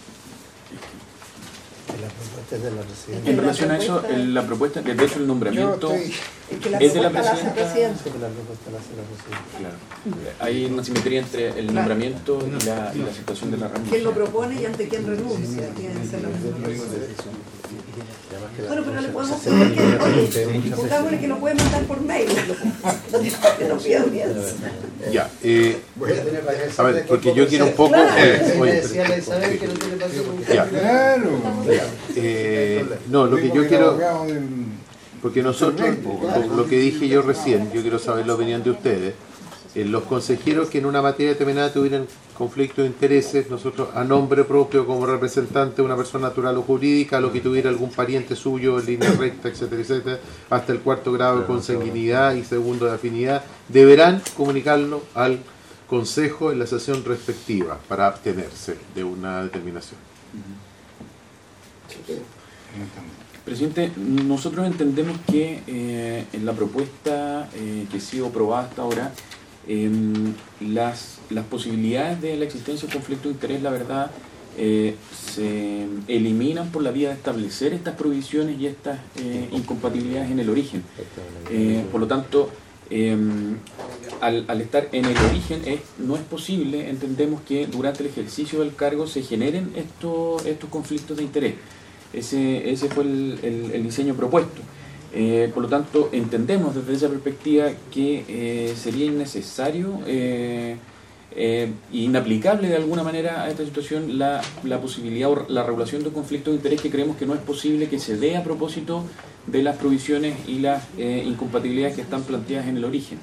La propuesta es de la presidenta. En relación a eso, el- la propuesta, de hecho el nombramiento Yo estoy- Es que la es de la propuesta la hace el presidenta. presidente. Sí, la propuesta la hace la presidenta. Claro. Hay una simetría entre el nombramiento y la, y la aceptación de la ¿Quién renuncia. lo propone y ante quién renuncia? Tiene que ser la misma persona. Bueno, pero le podemos pedir que, oye, pongámosle que lo puede mandar por mail. Que no pida audiencia. Ya, eh, Voy a tener la a ver, porque yo quiero un poco... Claro. eh, Me oye, decía la pero- Isabel sí. que no tiene pasión con Ya. Claro. Eh, no, lo que yo quiero... Porque nosotros, lo, lo que dije yo recién, yo quiero saber la opinión de ustedes. Eh, los consejeros que en una materia determinada tuvieran conflicto de intereses, nosotros a nombre propio como representante de una persona natural o jurídica, lo que tuviera algún pariente suyo en línea recta, etcétera, etcétera, hasta el cuarto grado de consanguinidad y segundo de afinidad, deberán comunicarlo al consejo en la sesión respectiva para abstenerse de una determinación. Presidente, nosotros entendemos que eh, en la propuesta eh, que ha sido aprobada hasta ahora, eh, las, las posibilidades de la existencia de conflicto de interés, la verdad, eh, se eliminan por la vía de establecer estas prohibiciones y estas eh, incompatibilidades en el origen. Eh, por lo tanto, eh, al, al estar en el origen es, no es posible, entendemos que durante el ejercicio del cargo se generen estos, estos conflictos de interés. Ese, ese fue el, el, el diseño propuesto. Eh, por lo tanto, entendemos desde esa perspectiva que eh, sería innecesario eh, eh, inaplicable de alguna manera a esta situación la, la posibilidad o la regulación de un conflicto de interés que creemos que no es posible que se dé a propósito de las provisiones y las eh, incompatibilidades que están planteadas en el origen.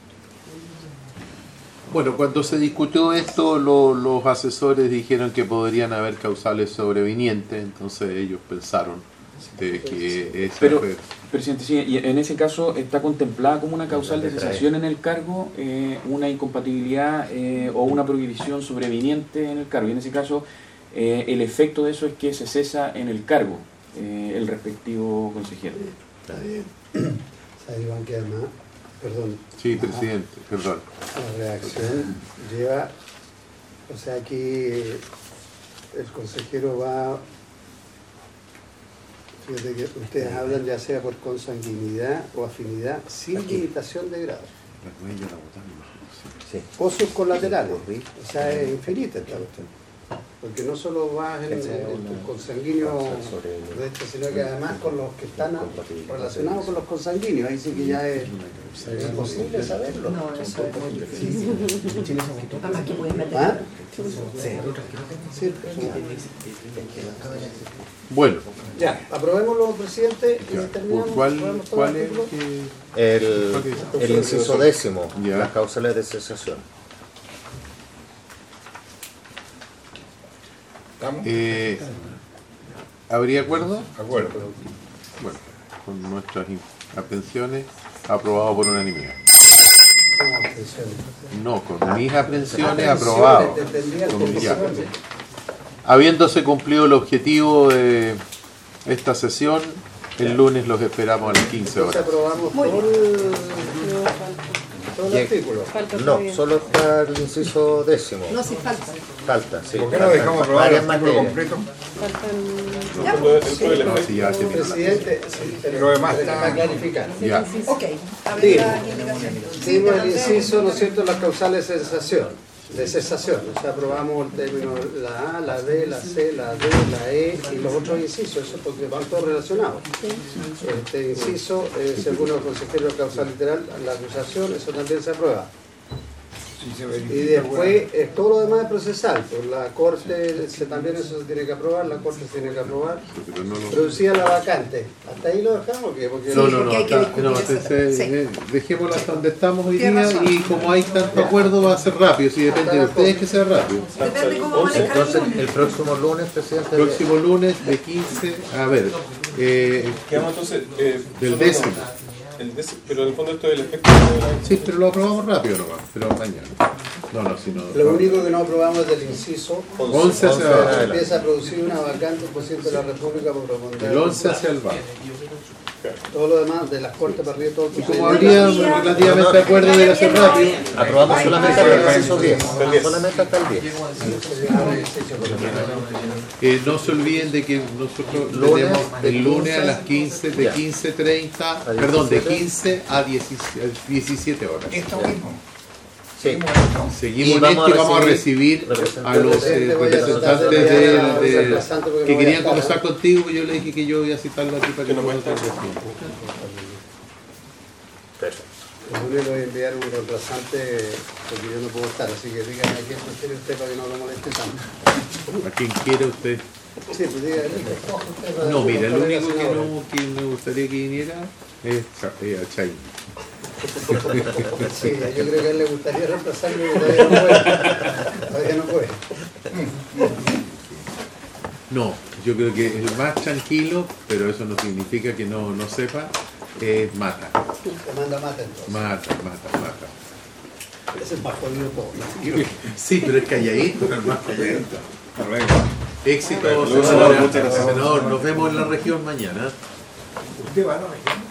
Bueno, cuando se discutió esto, lo, los asesores dijeron que podrían haber causales sobrevinientes, entonces ellos pensaron de que esa Pero, fue... presidente, sí, y en ese caso está contemplada como una causal de cesación en el cargo, eh, una incompatibilidad eh, o una prohibición sobreviniente en el cargo. Y en ese caso, eh, el efecto de eso es que se cesa en el cargo eh, el respectivo consejero. Está bien. ¿Sabe, Iván, que además, perdón? Sí, presidente, perdón. La reacción lleva, o sea, aquí el consejero va, fíjate que ustedes hablan ya sea por consanguinidad o afinidad, sin aquí. Limitación de grado. Sí. O sus colaterales, o sea, es infinita esta cuestión. Porque no solo vas en, en, en tus consanguíneos, sino que además con los que están relacionados con los consanguíneos, ahí sí que ya es, es imposible saberlo. No, eso es muy difícil. Además que puedes meter. ¿Ah? Sí. Bueno. Ya, aprobémoslo, presidente, y Ya. terminamos. ¿Cuál, cuál es? Que... El, el inciso décimo, Ya. las causales de cesación. Eh, ¿Habría acuerdo? Acuerdo. Bueno, con nuestras aprehensiones, aprobado por unanimidad. ¿Cómo abstenciones? No, con mis aprehensiones, aprobado. Te tendría Con mi- ya. abstenciones. Habiéndose cumplido el objetivo de esta sesión, el lunes los esperamos a las quince Entonces horas. aprobamos Muy todo bien. el, todo el Bien. artículo. Falta No, todavía. solo está el inciso décimo. No, si falta. Falta, sí. ¿Por qué no faltan dejamos aprobar el varias artículo materias. completo? Faltan Ya, Después- pues, después del No, efecto. si ya terminó la Presidente, sí, pero Lo demás pero está- para clarificar. Ya. ok. A ver Digo. las indicaciones. Sí, Dimos te el las inciso, veo. ¿no es cierto?, las causales de cesación, de cesación. O sea, aprobamos el término la A, la B, la C, la D, la E y los otros incisos, eso porque van todos relacionados. Este inciso, eh, según el consejero causal literal, la acusación, eso también se aprueba. Sí, se Y verifica. después, eh, todo lo demás es procesal. Pues la Corte, se, también eso se tiene que aprobar, la Corte se tiene que aprobar. Pero no lo- Producida la vacante. ¿Hasta ahí lo dejamos o qué? Porque No, no, no, porque hay que está- discutir no, ese entonces, tema. eh, dejémoslo hasta donde estamos hoy Tiene día razón. y como hay tanto acuerdo va a ser rápido, si depende de ustedes que sea rápido. Depende cómo manejar el Entonces, lunes. el próximo lunes, presidente. Próximo lunes de quince, a ver, eh, Quedamos entonces. eh, del nosotros décimo. no- el décimo, pero en el fondo esto es el efecto de la. Sí, pero lo aprobamos rápido nomás, pero mañana. No, no, si no. lo único que no aprobamos es del inciso once hacia once abajo. adelante. empieza a producir una vacante, el presidente de la República por propondrá. El once hacia el bajo. Todo lo demás, de las cortes para arriba, todo el Y como procedimiento. habría relativamente acuerdo de hacer rápido, Aprobamos solamente hasta el inciso diez. Solamente hasta el diez. eh, no se olviden de que nosotros Lunes tenemos de el lunes a quince, las quince, de ya. quince treinta, A perdón, de diecisiete. quince a diecisiete horas. Esto mismo. Sí. Seguimos Y en vamos esto y a vamos a recibir recibir a los eh, Presidente, voy a tratar representantes de de, enviar a un de- representante porque que no voy a querían estar. conversar contigo. Yo le dije que yo iba a citarlo aquí para que Que no no puede estar. Perfecto. El lunes le voy a enviar un reemplazante porque yo no puedo estar, así que dígame a quién prefiere usted para que no lo moleste tanto. ¿A quién quiere usted? Sí, pues dígame. usted para- No, mira, el para único que, senador. no, que me gustaría que viniera es Cha- eh, a Chay. Sí, yo creo que a él le gustaría reemplazarme, pero todavía no puede. Todavía no puede. No, yo creo que el más tranquilo, pero eso no significa que no, no sepa, es Mata. Te manda mata entonces. Mata, mata, mata. Ese es más jodido todo. Sí, pero es calladito, el más calladito. Hasta luego. Éxito, Luego, senador. muchas gracias. Senador, nos vemos en la región mañana. ¿Usted va a la región?